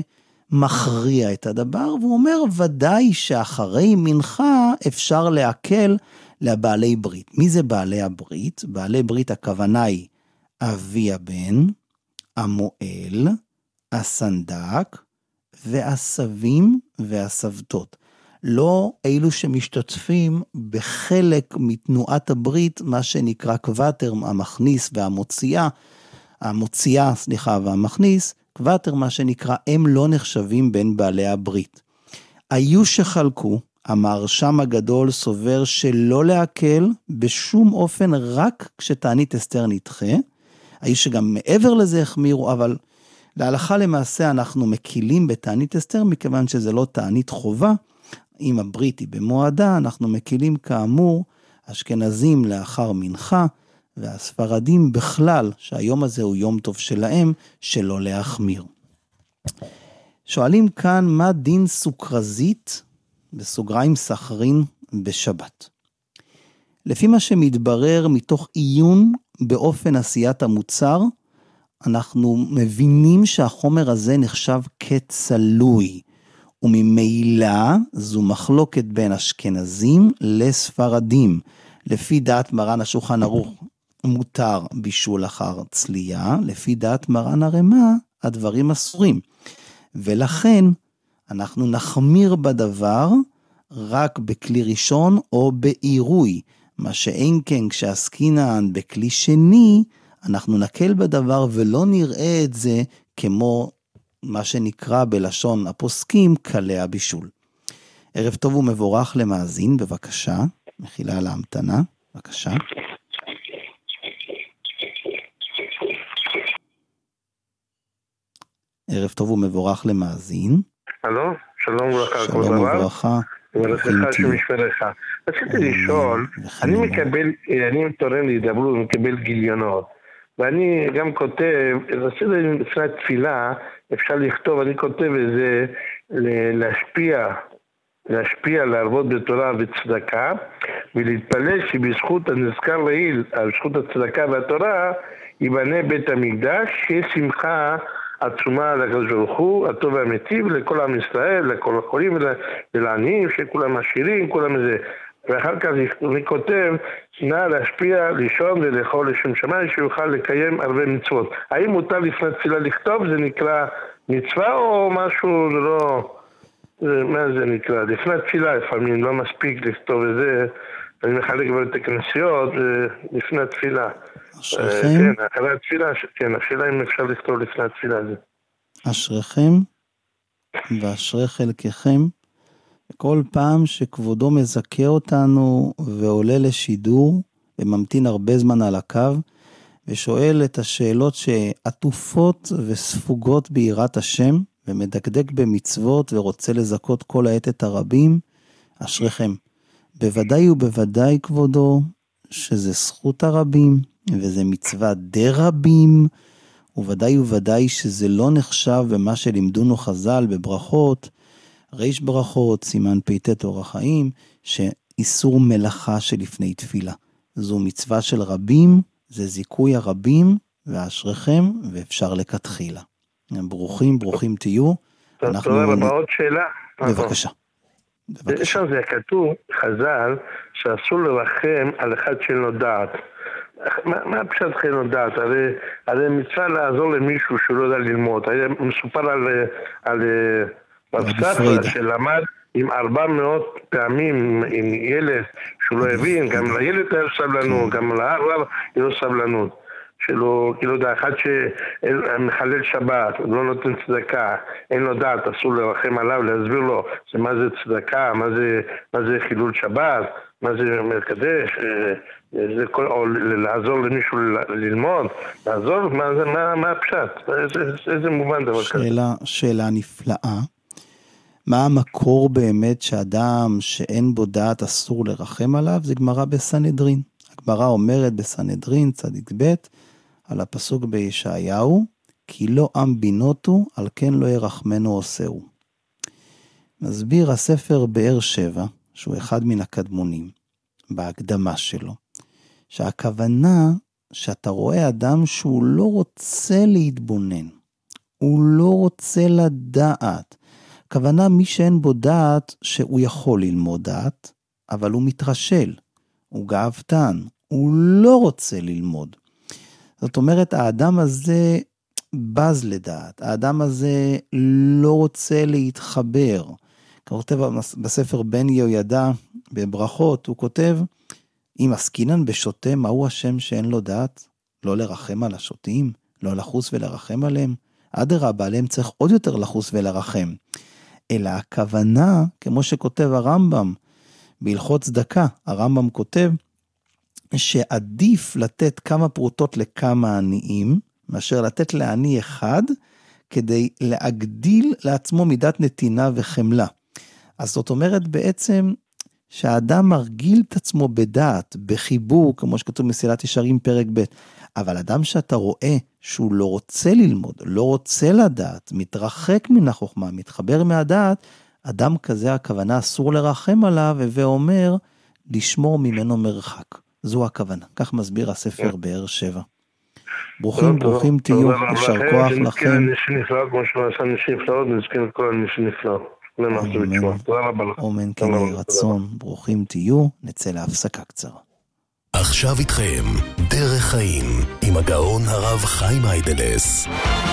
מכריע את הדבר, והוא אומר, ודאי שאחרי מנחה אפשר להקל לבעלי ברית. מי זה בעלי הברית? בעלי ברית הכוונה היא אבי הבן, המועל, הסנדק, והסבים והסבתות. לא אלו שמשתתפים בחלק מתנועת הברית, מה שנקרא קוואטר, המכניס והמוציאה, המוציאה, סליחה, והמכניס, קוואטר, מה שנקרא, הם לא נחשבים בין בעלי הברית. היו שחלקו, המהרש"ם הגדול סובר שלא להקל בשום אופן, רק כשתענית אסתר נדחה. היו שגם מעבר לזה החמירו, אבל להלכה למעשה אנחנו מקילים בתענית אסתר, מכיוון שזה לא תענית חובה. אם הברית היא במועדה, אנחנו מקילים כאמור, אשכנזים לאחר מנחה, והספרדים בכלל, שהיום הזה הוא יום טוב שלהם, שלא להחמיר. שואלים כאן, מה דין סוכרזית, בסוגריים סחרין, בשבת? לפי מה שמתברר מתוך עיון באופן עשיית המוצר, אנחנו מבינים שהחומר הזה נחשב כצלוי, וממילא זו מחלוקת בין אשכנזים לספרדים. לפי דעת מרן השולחן ערוך מותר בישול אחר צלייה, לפי דעת מרן הרמ"א הדברים אסורים. ולכן אנחנו נחמיר בדבר רק בכלי ראשון או בעירוי, מה שאין כן כשעסקינן בכלי שני, אנחנו נקל בדבר ולא נראה את זה כמו מה שנקרא בלשון הפוסקים קלי הבישול. ערב טוב ומבורך למאזין, בבקשה, מחילה על ההמתנה, בבקשה. ערב טוב ומבורך למאזין. הלו, שלום וברכה. שלום וברכה. וברכך שמשמרך. רציתי לשאול, אני מקבל, אני תורם להידברות ומקבל גיליונות, ואני גם כותב, רציתי לפני תפילה, אפשר לכתוב, אני כותב את זה, להשפיע, להשפיע, להרבות בתורה וצדקה, ולהתפלל שבזכות הנזכר לעיל, בזכות הצדקה והתורה, ייבנה בית המקדש, שיהיה שמחה עצומה לקדוש ברוך הוא, הטוב והמיטיב, לכל עם ישראל, לכל החולים ולעניים, שכולם עשירים, כולם זה. ואחר כך אני כותב, נא להשפיע, לישון ולאכול לשם שמיים, שיוכל לקיים הרבה מצוות. האם מותר לפני תפילה לכתוב? זה נקרא מצווה או משהו, זה לא... זה, מה זה נקרא? לפני תפילה לפעמים, לא מספיק לכתוב את זה. אני מחלק בבית הכנסיות לפני התפילה. אשריכם? כן, אחרי התפילה, כן, השאלה אם אפשר לכתוב לפני התפילה הזה. אשריכם ואשרי חלקכם. כל פעם שכבודו מזכה אותנו ועולה לשידור וממתין הרבה זמן על הקו ושואל את השאלות שעטופות וספוגות ביראת השם ומדקדק במצוות ורוצה לזכות כל העת את הרבים, אשריכם. בוודאי ובוודאי כבודו שזה זכות הרבים וזה מצווה די רבים, וודאי וודאי שזה לא נחשב במה שלימדונו חז"ל בברכות, ריש ברכות, סימן פ"ט אורח חיים, שאיסור מלאכה שלפני תפילה. זו מצווה של רבים, זה זיכוי הרבים, ואשריכם, ואפשר לכתחילה. ברוכים, ברוכים תהיו. תודה רבה, עוד שאלה. בבקשה. יש על זה כתוב, חז"ל, שאסור לרחם על אחד שאינו דעת. מה הפשט שאינו דעת? הרי, הרי מצווה לעזור למישהו שהוא לא יודע ללמוד. היה מסופר על... על רב ספרא שלמד עם ארבע מאות פעמים עם ילד שהוא לא הבין, גם לילד היה סבלנות, גם להרב היה לו סבלנות. שלו, כאילו דה, אחד שמחלל שבת, לא נותן צדקה, אין לו דעת, אסור לרחם עליו, להסביר לו, זה מה זה צדקה, מה זה, מה זה חילול שבת, מה זה מקדש, זה כל, או לעזור למישהו ללמוד, לעזור, מה, מה, מה הפשט, איזה, איזה מובן דבר כזה. שאלה, שאלה נפלאה. מה המקור באמת שאדם שאין בו דעת אסור לרחם עליו? זה גמרא בסנהדרין. הגמרא אומרת בסנהדרין, צדיק ב', על הפסוק בישעיהו, כי לא עם בינותו, על כן לא ירחמנו עושהו. מסביר הספר באר שבע, שהוא אחד מן הקדמונים, בהקדמה שלו, שהכוונה שאתה רואה אדם שהוא לא רוצה להתבונן, הוא לא רוצה לדעת, הכוונה מי שאין בו דעת שהוא יכול ללמוד דעת, אבל הוא מתרשל, הוא גאוותן, הוא לא רוצה ללמוד. זאת אומרת, האדם הזה בז לדעת, האדם הזה לא רוצה להתחבר. הוא כותב בספר בן יהוידע בברכות, הוא כותב, אם עסקינן בשוטה, מהו השם שאין לו דעת? לא לרחם על השותים, לא לחוס ולרחם עליהם. אדרבה, עליהם צריך עוד יותר לחוס ולרחם. אלא הכוונה, כמו שכותב הרמב"ם, בהלכות צדקה, הרמב"ם כותב, שעדיף לתת כמה פרוטות לכמה עניים, מאשר לתת לעני אחד, כדי להגדיל לעצמו מידת נתינה וחמלה. אז זאת אומרת בעצם, שהאדם מרגיל את עצמו בדעת, בחיבור, כמו שכתוב מסילת ישרים פרק ב', אבל אדם שאתה רואה שהוא לא רוצה ללמוד, לא רוצה לדעת, מתרחק מן החוכמה, מתחבר מהדעת, אדם כזה הכוונה אסור לרחם עליו, ואומר לשמור ממנו מרחק. זו הכוונה. כך מסביר הספר באר שבע. ברוכים, ברוכים תהיו, ישר כוח לכם. כמו שהוא עשה נשים נפלאות, נזכיר כל הנשים נפלאות. אמן כן יהי רצון, ברוכים תהיו, נצא להפסקה קצרה. עכשיו איתכם, דרך חיים, עם הגאון הרב חיים היידלס.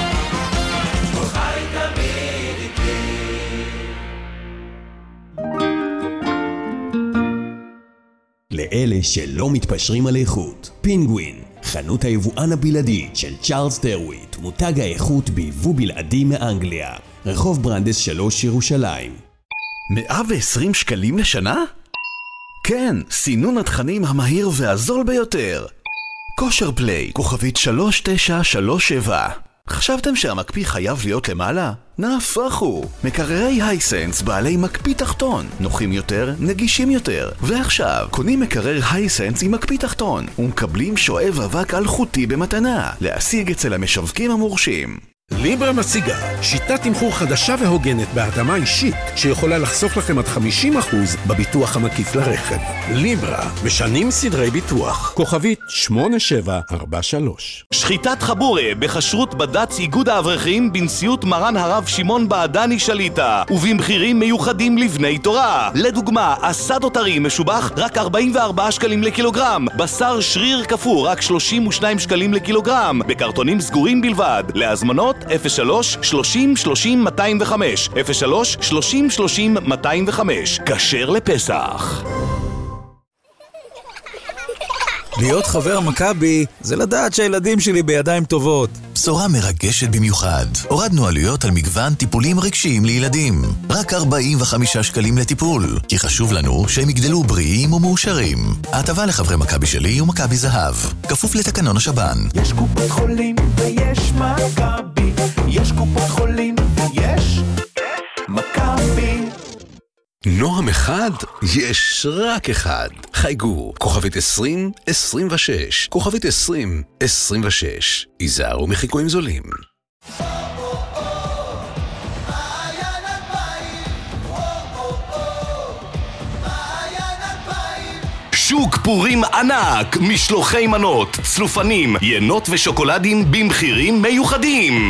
לאלה שלא מתפשרים על איכות, פינגווין, חנות היבואן הבלעדית של צ'ארלס טרוויט, מותג האיכות ביבוא בלעדי מאנגליה, רחוב ברנדס שלוש ירושלים. מאה ועשרים שקלים לשנה? כן, סינון התכנים המהיר והזול ביותר. כושר פליי, כוכבית שלוש תשע שלוש שבע. חשבתם שהמקפיא חייב להיות למעלה? נהפוך הוא. מקררי הייסנס בעלי מקפיא תחתון, נוחים יותר, נגישים יותר. ועכשיו, קונים מקרר הייסנס עם מקפיא תחתון, ומקבלים שואב אבק אלחוטי במתנה, להשיג אצל המשווקים המורשים. ליברה מציגה שיטת תמחור חדשה והוגנת בהתאמה אישית שיכולה לחסוך לכם עד חמישים אחוז בביטוח המקיף לרכב. ליברה, משנים סדרי ביטוח. כוכבית שמונה שבע ארבע שלוש. שחיטת חבורה בכשרות בד"ץ איגוד האברכים בנשיאות מרן הרב שמעון בעדני שליטה ובמחירים מיוחדים לבני תורה. לדוגמה, אסד עותרי משובח רק ארבעים וארבעה שקלים לקילוגרם, בשר שריר קפוא רק שלושים ושניים שקלים לקילוגרם, בקרטונים סגורים בלבד. להזמנות אפס שלוש שלושים שלושים מאתיים וחמש אפס שלוש שלושים שלושים מאתיים וחמש. כשר לפסח. להיות חבר מכבי זה לדעת שהילדים שלי בידיים טובות. בשורה מרגשת במיוחד. הורדנו עלויות על מגוון טיפולים רגשיים לילדים. רק ארבעים וחמישה שקלים לטיפול. כי חשוב לנו שהם יגדלו בריאים ומאושרים. ההטבה לחברי מכבי שלי ומכבי זהב. כפוף לתקנון השב"ן. יש קופות חולים ויש מכבי. יש קופות חולים ויש מכבי. נועם אחד? יש רק אחד. חייגו, כוכבית עשרים עשרים ושש, כוכבית עשרים עשרים ושש. היזהרו מחיקויים זולים. שוק פורים ענק, משלוחי מנות, צלופנים, ינות ושוקולדים במחירים מיוחדים.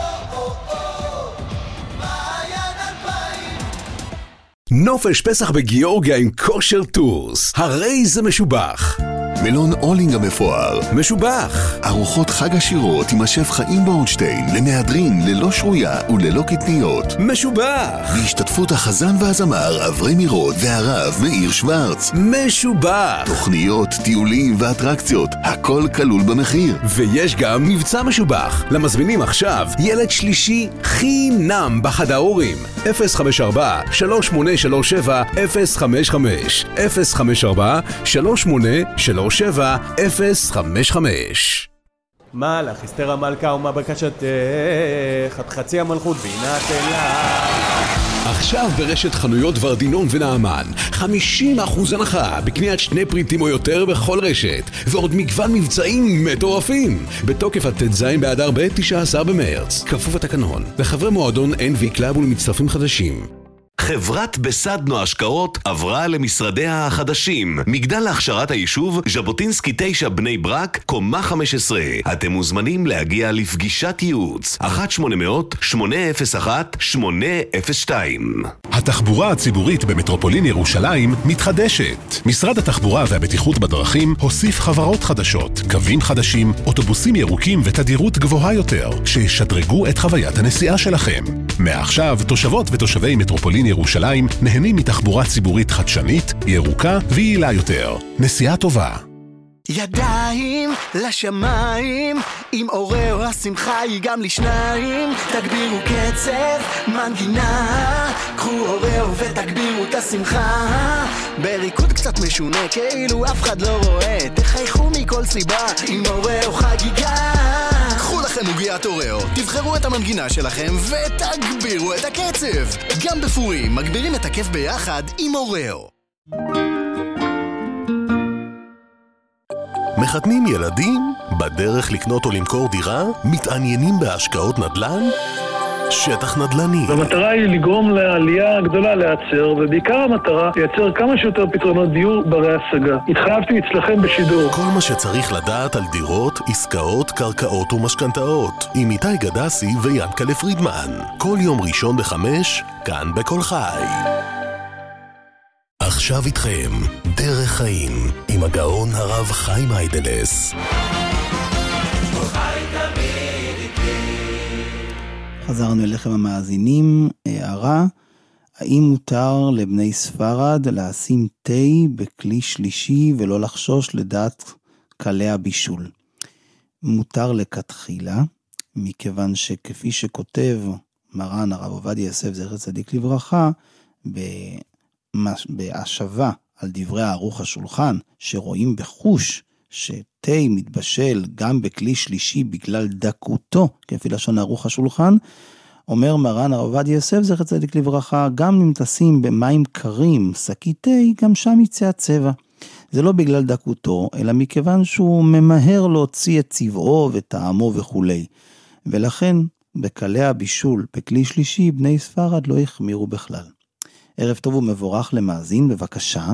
נופש פסח בגיאורגיה עם כושר טורס, הרי זה משובח. מלון אולינג המפואר משובח. ארוחות חג עשירות עם השף חיים בורנשטיין למהדרין ללא שרויה וללא קטניות משובח. בהשתתפות החזן והזמר אברי מירוד והרב מאיר שוורץ משובח. תוכניות, טיולים ואטרקציות, הכל כלול במחיר. ויש גם מבצע משובח למזמינים עכשיו, ילד שלישי חינם בחד ההורים. אפס חמש ארבע שלוש שמונה שלוש שבע אפס חמש חמש אפס חמש ארבע שלוש שמונה שלוש שבע אפס חמש חמש. מה לך, אסתר המלכה ומה בקשתך, עד חצי המלכות בינת אלה. עכשיו ברשת חנויות ורדינון ונעמן חמישים אחוז הנחה בקניית שני פריטים או יותר בכל רשת, ועוד מגוון מבצעים מטורפים בתוקף עד ט"ז באדר ב' תשעה עשר במרץ, כפוף התקנון לחברי מועדון אן וי קלאב ולמצטרפים חדשים. חברת בסדנו השקעות עברה למשרדיה החדשים. מגדל להכשרת היישוב, ז'בוטינסקי תשע בני ברק, קומה חמש עשרה. אתם מוזמנים להגיע לפגישת ייעוץ. אחת שמונה מאות שמונה אפס אחת שמונה אפס שתיים. התחבורה הציבורית במטרופולין ירושלים מתחדשת. משרד התחבורה והבטיחות בדרכים הוסיף חברות חדשות, קווים חדשים, אוטובוסים ירוקים ותדירות גבוהה יותר, ששדרגו את חוויית הנסיעה שלכם. מעכשיו, תושבות ותושבי מטרופולין ירושלים נהנים מתחבורה ציבורית חדשנית, ירוקה ויעילה יותר. נסיעה טובה. ידיים לשמיים, עם אורeo השמחה היא גם לשניים. תגבירו קצב, מנגינה, קחו אורeo ותגבירו את השמחה. בריקוד קצת משונה, כאילו אף אחד לא רואה, תחייכו מכל סיבה, עם אורeo חגיגה. קחו לכם עוגיית אורeo, תבחרו את המנגינה שלכם ותגבירו את הקצב. גם בפורים מגבירים את הכיף ביחד עם אורeo. מחתנים ילדים? בדרך לקנות או למכור דירה? מתעניינים בהשקעות נדל"ן? שטח נדל"ני. המטרה היא לגרום לעלייה הגדולה להיעצר, ובעיקר המטרה לייצר כמה שיותר פתרונות דיור ברי השגה. התחייבתי אצלכם בשידור. כל מה שצריך לדעת על דירות, עסקאות, קרקעות ומשכנתאות. עם איתי גדסי ויענקלה פרידמן. כל יום ראשון בחמש, כאן בכל חי. עכשיו איתכם, דרך חיים, עם הגאון הרב חיים היידלס. חזרנו אליכם המאזינים. הערה, האם מותר לבני ספרד לשים תה בכלי שלישי ולא לחשוש לדעת קלי הבישול? מותר לכתחילה, מכיוון שכפי שכותב מרן הרב עובדיה יוסף זכר צדיק לברכה, בהשבה על דברי הערוך השולחן, שרואים בחוש שתה מתבשל גם בכלי שלישי בגלל דקותו, כפי לשון ערוך השולחן, אומר מרן הרב עובדיה יוסף זכר צדיק לברכה, גם אם תשים במים קרים שקי תה, גם שם יצא הצבע. זה לא בגלל דקותו, אלא מכיוון שהוא ממהר להוציא את צבעו וטעמו וכו'. ולכן בקלי הבישול בכלי שלישי בני ספרד לא החמירו בכלל. ערב טוב ומבורך למאזין, בבקשה.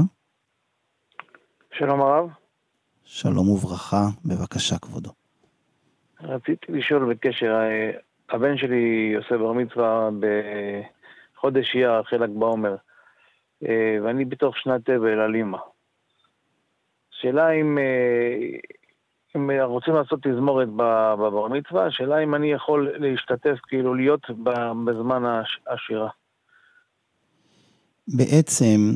שלום הרב. שלום וברכה, בבקשה כבודו. רציתי לשאול בקשר, הבן שלי עושה בר מצווה בחודש אייר, חלק בעומר, ואני בתוך שנת אבל על אמא. שאלה אם, אם רוצים לעשות תזמורת בבר מצווה, שאלה אם אני יכול להשתתף, כאילו להיות בזמן השירה. בעצם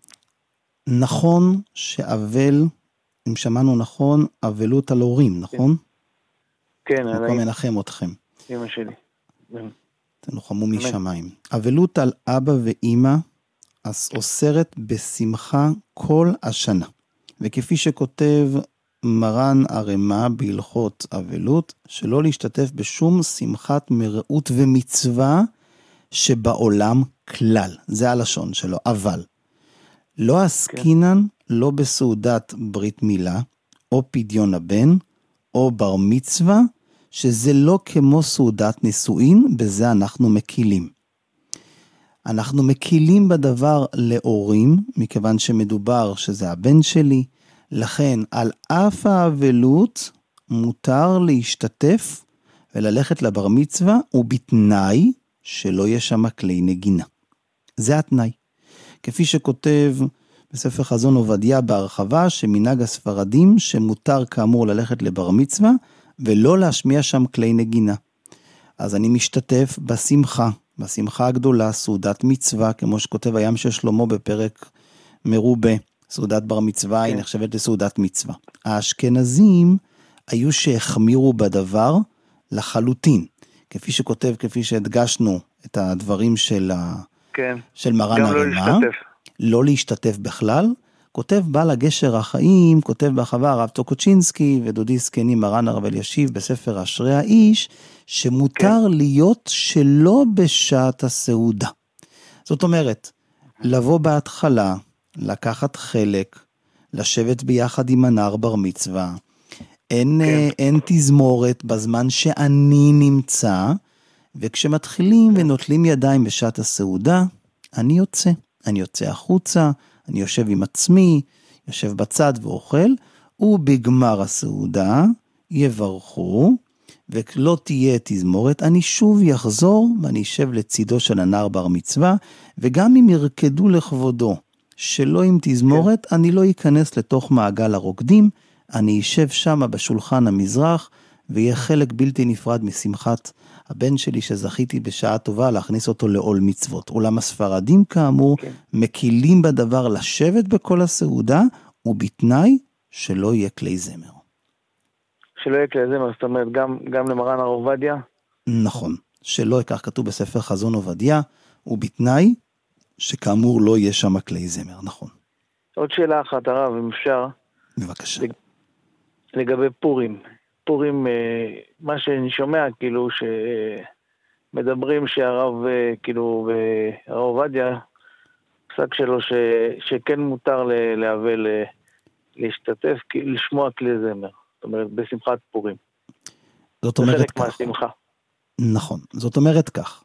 נכון שאבל, אם שמענו נכון, אבלות על הורים, נכון? כן. אני מנחם אתכם. אמא שלי. תנוחמו משמיים. אבלות על אבא ואמא אוסרת בשמחה כל השנה. וכפי שכותב מרן הרמה בהלכות אבלות, שלא להשתתף בשום שמחת מראות ומצווה שבעולם כלל. זה הלשון שלו. אבל לא עסקינן, לא בסעודת ברית מילה, או פדיון הבן, או בר מצווה, שזה לא כמו סעודת נישואין, בזה אנחנו מקילים. אנחנו מקילים בדבר להורים, מכיוון שמדובר שזה הבן שלי, לכן על אף האבלות מותר להשתתף וללכת לבר מצווה, ובתנאי שלא יש שם כלי נגינה. זה התנאי. כפי שכותב בספר חזון עובדיה בהרחבה, שמנהג הספרדים שמותר כאמור ללכת לבר מצווה, ולא להשמיע שם כלי נגינה. אז אני משתתף בשמחה, בשמחה הגדולה, סעודת מצווה, כמו שכותב הים של שלמה בפרק מרובה, סעודת בר מצווה היא נחשבת לסעודת מצווה. האשכנזים היו שהחמירו בדבר לחלוטין, כפי שכותב, כפי שהדגשנו את הדברים של, ה... כן. של מרן הרמה, לא, לא להשתתף בכלל. כותב בעל הגשר החיים, כותב בהרחבה הרב טוקוצ'ינסקי ודודי סקני מרן הרב אלישיב בספר אשרי האיש, שמותר כן. להיות שלא בשעת הסעודה. זאת אומרת, לבוא בהתחלה, לקחת חלק, לשבת ביחד עם הנער בר מצווה, אין, כן. אין תזמורת בזמן שאני נמצא, וכשמתחילים ונוטלים ידיים בשעת הסעודה, אני יוצא, אני יוצא החוצה, אני יושב עם עצמי, יושב בצד ואוכל, ובגמר הסעודה יברכו, ולא תהיה תזמורת, אני שוב יחזור, ואני אשב לצידו של הנער בר מצווה, וגם אם ירקדו לכבודו, שלא עם תזמורת, כן. אני לא אכנס לתוך מעגל הרוקדים, אני אשב שם בשולחן המזרח, ויהיה חלק בלתי נפרד משמחת הבן שלי שזכיתי בשעה טובה להכניס אותו לעול מצוות. אולם הספרדים כאמור כן. מקילים בדבר לשבת בכל הסעודה, ובתנאי שלא יהיה כלי זמר. שלא יהיה כלי זמר, זאת אומרת גם, גם למרן הרב עובדיה? נכון, שלא כך כתוב בספר חזון עובדיה, ובתנאי שכאמור לא יהיה שם כלי זמר, נכון. עוד שאלה אחת הרב, אם אפשר. בבקשה. לגבי פורים. פורים, מה שאני שומע, כאילו, שמדברים שהרב, כאילו, הרב עובדיה, פסק שלו, ש, שכן מותר להבל, להשתתף, לשמוע כלי זמר. זאת אומרת, בשמחת פורים. זאת אומרת כך. מהשמחה. נכון. זאת אומרת כך.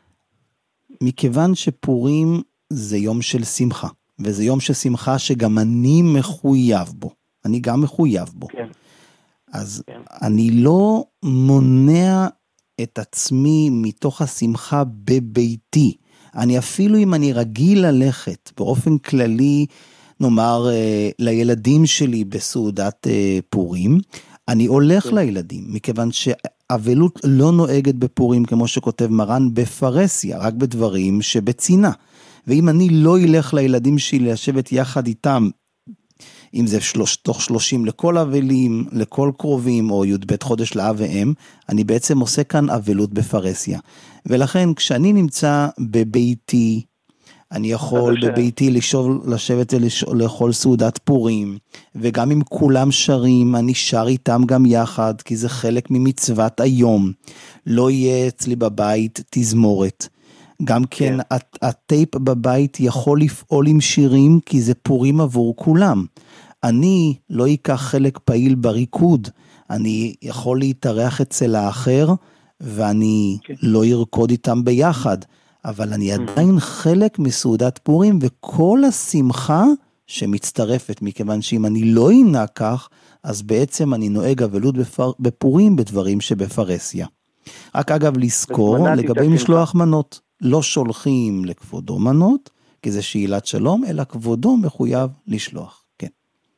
מכיוון שפורים זה יום של שמחה, וזה יום של שמחה שגם אני מחויב בו. אני גם מחויב בו. כן. אז אני לא מונע את עצמי מתוך השמחה בביתי. אני אפילו אם אני רגיל ללכת באופן כללי, נאמר לילדים שלי בסעודת פורים, אני הולך לילדים, מכיוון שאבלות לא נוהגת בפורים, כמו שכותב מרן, בפרסיה, רק בדברים שבצינה. ואם אני לא אלך לילדים שלי לשבת יחד איתם, אם זה שלוש, תוך שלושים לכל אבלים, לכל קרובים, או י' ב' חודש לאב ואם, אני בעצם עושה כאן אבלות בפרסיה. ולכן, כשאני נמצא בביתי, אני יכול בביתי לשוב, לשבת לאכול סעודת פורים, וגם אם כולם שרים, אני שר איתם גם יחד, כי זה חלק ממצוות היום. לא יהיה אצלי בבית תזמורת. גם כן, כן. הטייפ בבית יכול לפעול עם שירים, כי זה פורים עבור כולם. אני לא אקח חלק פעיל בריקוד, אני יכול להתארח אצל האחר, ואני כן. לא ירקוד איתם ביחד, אבל אני עדיין חלק מסעודת פורים, וכל השמחה שמצטרפת, מכיוון שאם אני לא אנהג כך, אז בעצם אני נוהג אבלות בפר, בפורים בדברים שבפרסיה. רק אגב לזכור, לגבי משלוח מנות, לא שולחים לכבודו מנות, כי זה שאלת שלום, אלא כבודו מחויב לשלוח. כן.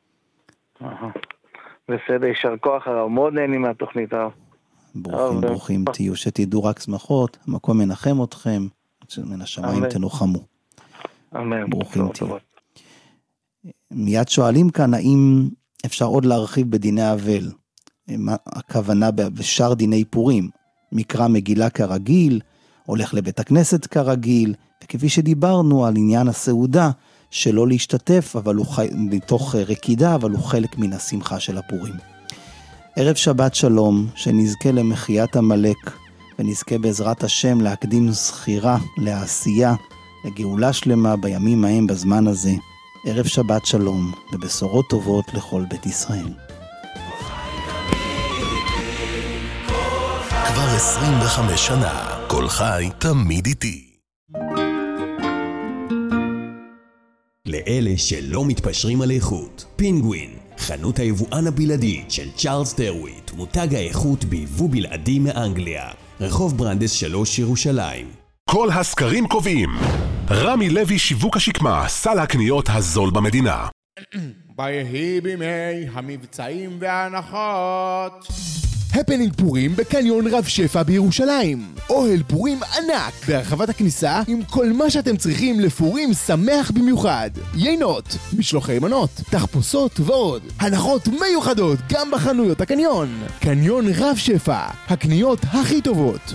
בסדר, יישר כוח הרב, מאוד נהנים מהתוכנית הרב. ברוכים, ברוכים תהיו, שתדעו רק שמחות, המקום מנחם אתכם, מן השמיים תנוחמו. אמן. ברוכים תהיו. מיד שואלים כאן, האם אפשר עוד להרחיב בדיני אבל? הכוונה בשאר דיני פורים, מקרא מגילה כרגיל, הולך לבית הכנסת כרגיל, וכפי שדיברנו על עניין הסעודה, שלא להשתתף, אבל הוא חי... מתוך רקידה, אבל הוא חלק מן השמחה של הפורים. ערב שבת שלום, שנזכה למחיית המלאק, ונזכה בעזרת השם להקדים זכירה, לעשייה, לגאולה שלמה בימים ההם בזמן הזה. ערב שבת שלום, ובשורות טובות לכל בית ישראל. כבר עשרים וחמש שנה, כל חי תמיד איתי. לאלה שלא מתפשרים על איכות, פינגווין, חנות היבואן הבלעדית של צ'ארלס דרוויט, מותג האיכות ביבוא בלעדי מאנגליה, רחוב ברנדס שלוש ירושלים. כל הסקרים קובעים, רמי לוי שיווק השקמה, סל הקניות הזול במדינה. ביהי בימי המבצעים וההנחות. הפנינג פורים בקניון רב שפע בירושלים. אוהל פורים ענק ברחבת הכניסה עם כל מה שאתם צריכים לפורים שמח במיוחד. יינות, משלוחי מנות, תחפושות ועוד. הנחות מיוחדות גם בחנויות הקניון. קניון רב שפע, הקניות הכי טובות.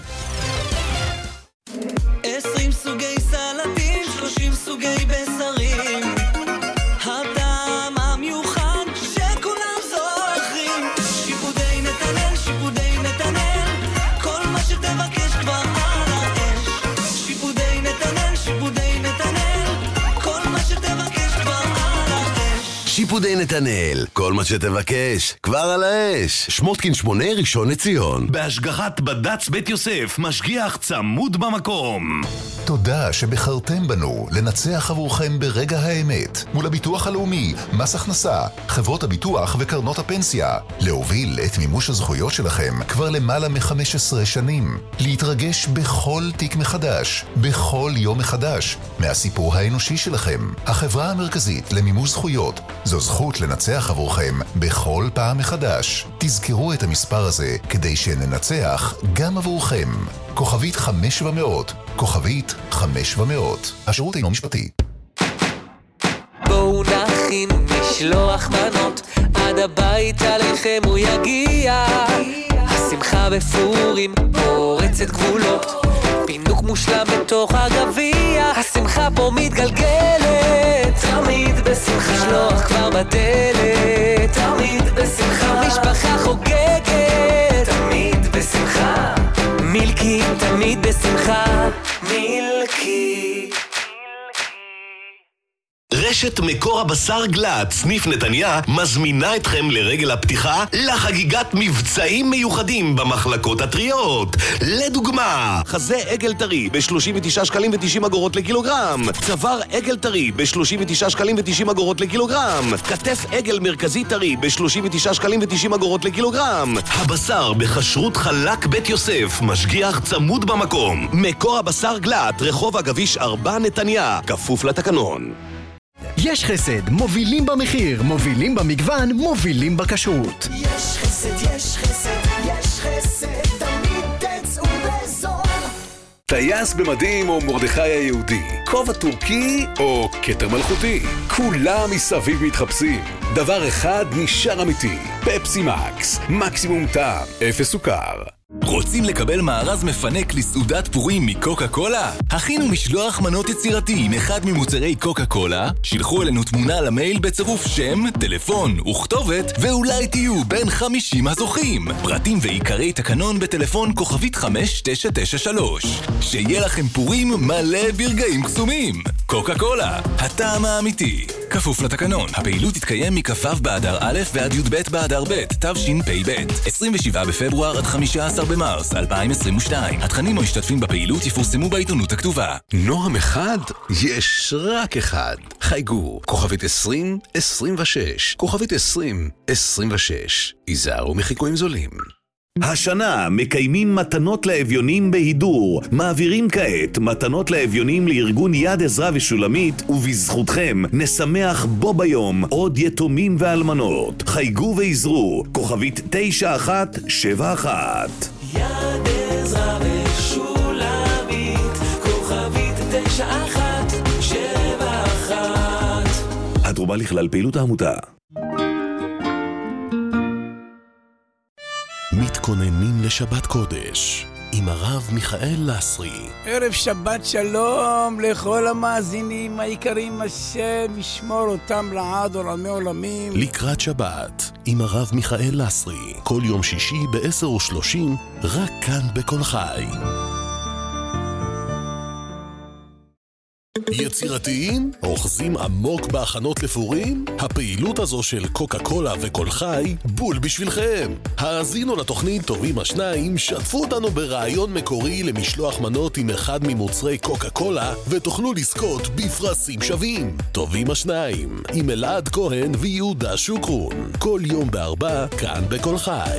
עשרים סוגי סלטים, שלושים סוגי בשרים. הטעם המיוחד שכולם זוכרים. שיפודי נתנאל, שיפודי נתנאל, כל מה שתבקש כבר על האש. שיפודי נתנאל, שיפודי נתנאל, כל מה שתבקש כבר על האש. ודודי נתנאל, כל מה שתבקש, כבר על האש. שמוטקין שמונה, ראשון לציון. בהשגחת בד"ץ בית יוסף, משגיח צמוד במקום. תודה שבחרתם בנו לנצח עבורכם ברגע האמת מול הביטוח הלאומי, מס הכנסה, חברות הביטוח וקרנות הפנסיה, להוביל את מימוש הזכויות שלכם כבר למעלה מ-חמש עשרה שנים, להתרגש בכל תיק מחדש, בכל יום מחדש, מהסיפור האנושי שלכם. החברה המרכזית למימוש זכויות, זו זכות לנצח עבורכם בכל פעם מחדש. תזכרו את המספר הזה כדי שננצח גם עבורכם. כוכבית חמש ומאות, כוכבית חמש ומאות. השירות אינו משפטי. בואו נכין משלוח מנות, עד הבית עליכם הוא יגיע. השמחה בפורים פורצת גבולות, פינוק מושלם בתוך הגביע. השמחה פה מתגלגלת, תמיד בשמחה. משלוח כבר בדלת, תמיד בשמחה. משפחה חוגגת, תמיד בשמחה. מילקי תמיד בשמחה. מילקי. רשת מקור הבשר גלאט, סניף נתניה, מזמינה אתכם לרגל הפתיחה לחגיגת מבצעים מיוחדים במחלקות הטריות. לדוגמה, חזה עגל טרי ב-שלושים ותשעה שקלים ותשעים אגורות לקילוגרם, צוואר עגל טרי ב-שלושים ותשעה שקלים ותשעים אגורות לקילוגרם, כתף עגל מרכזי טרי ב-שלושים ותשעה שקלים ותשעים אגורות לקילוגרם. הבשר בכשרות חלק בית יוסף, משגיח צמוד במקום. מקור הבשר גלאט, רחוב הגביש ארבע נתניה, כפוף לתקנון. יש חסד, מובילים במחיר, מובילים במגוון, מובילים בכשרות. יש חסד, יש חסד, יש חסד, תמיד תצאו בזול. טייס במדים או מרדכי היהודי, כובע טורקי או כתר מלכותי, כולם מסביב מתחפשים. דבר אחד נשאר אמיתי, פפסי מקס, מקסימום טעם, אפס סוכר. רוצים לקבל מארז מפנק לסעודת פורים מקוקה קולה? הכינו משלוח מנות יצירתי עם אחד ממוצרי קוקה קולה, שילחו אלינו תמונה למייל בצירוף שם, טלפון וכתובת, ואולי תהיו בין חמישים הזוכים. פרטים ועיקרי תקנון בטלפון כוכבית חמש תשע תשע שלוש. שיהיה לכם פורים מלא ברגעים קסומים. קוקה קולה, הטעם האמיתי. כפוף לתקנון. הפעילות תתקיים מכ"ו באדר א' ועד י"ב באדר ב', תשפ"ב, עשרים ושבעה בפברואר עד חמישה עשר במרס אלפיים עשרים ושתיים. התכנים המשתתפים בפעילות יפורסמו בעיתונות הכתובה. נועם אחד? יש רק אחד. חייגו, כוכבית עשרים עשרים ושש, כוכבית עשרים עשרים ושש. היזהרו מחיקויים זולים. השנה מקיימים מתנות לאביונים בהידור. מעבירים כעת מתנות לאביונים לארגון יד עזרא ושולמית, ובזכותכם נשמח בו ביום עוד יתומים ואלמנות. חייגו ועזרו, כוכבית תשע אחת שבע אחת. יד עזרא ושולמית, כוכבית תשע אחת שבע אחת. התרומה לכלל פעילות העמותה. מתכוננים לשבת קודש עם הרב מיכאל לסרי. ערב שבת שלום לכל המאזינים היקרים, השם ישמור אותם לעד עולמי עולמים. לקראת שבת עם הרב מיכאל לסרי, כל יום שישי ב-עשר ושלושים, רק כאן בכל חי. יצירתיים? אוחזים עמוק בהכנות לפורים? הפעילות הזו של קוקה קולה וכל חי בול בשבילכם. האזינו לתוכנית טובים השניים, שתפו אותנו ברעיון מקורי למשלוח מנות עם אחד ממוצרי קוקה קולה, ותוכלו לזכות בפרסים שווים. טובים השניים, עם אלעד כהן ויהודה שוקרון, כל יום בארבע, כאן בכל חי.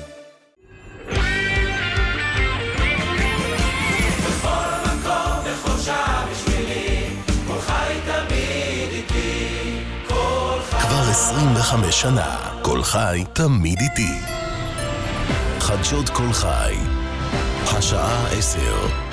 עשרים וחמש שנה, כל חי תמיד איתי. חדשות כל חי, השעה עשר.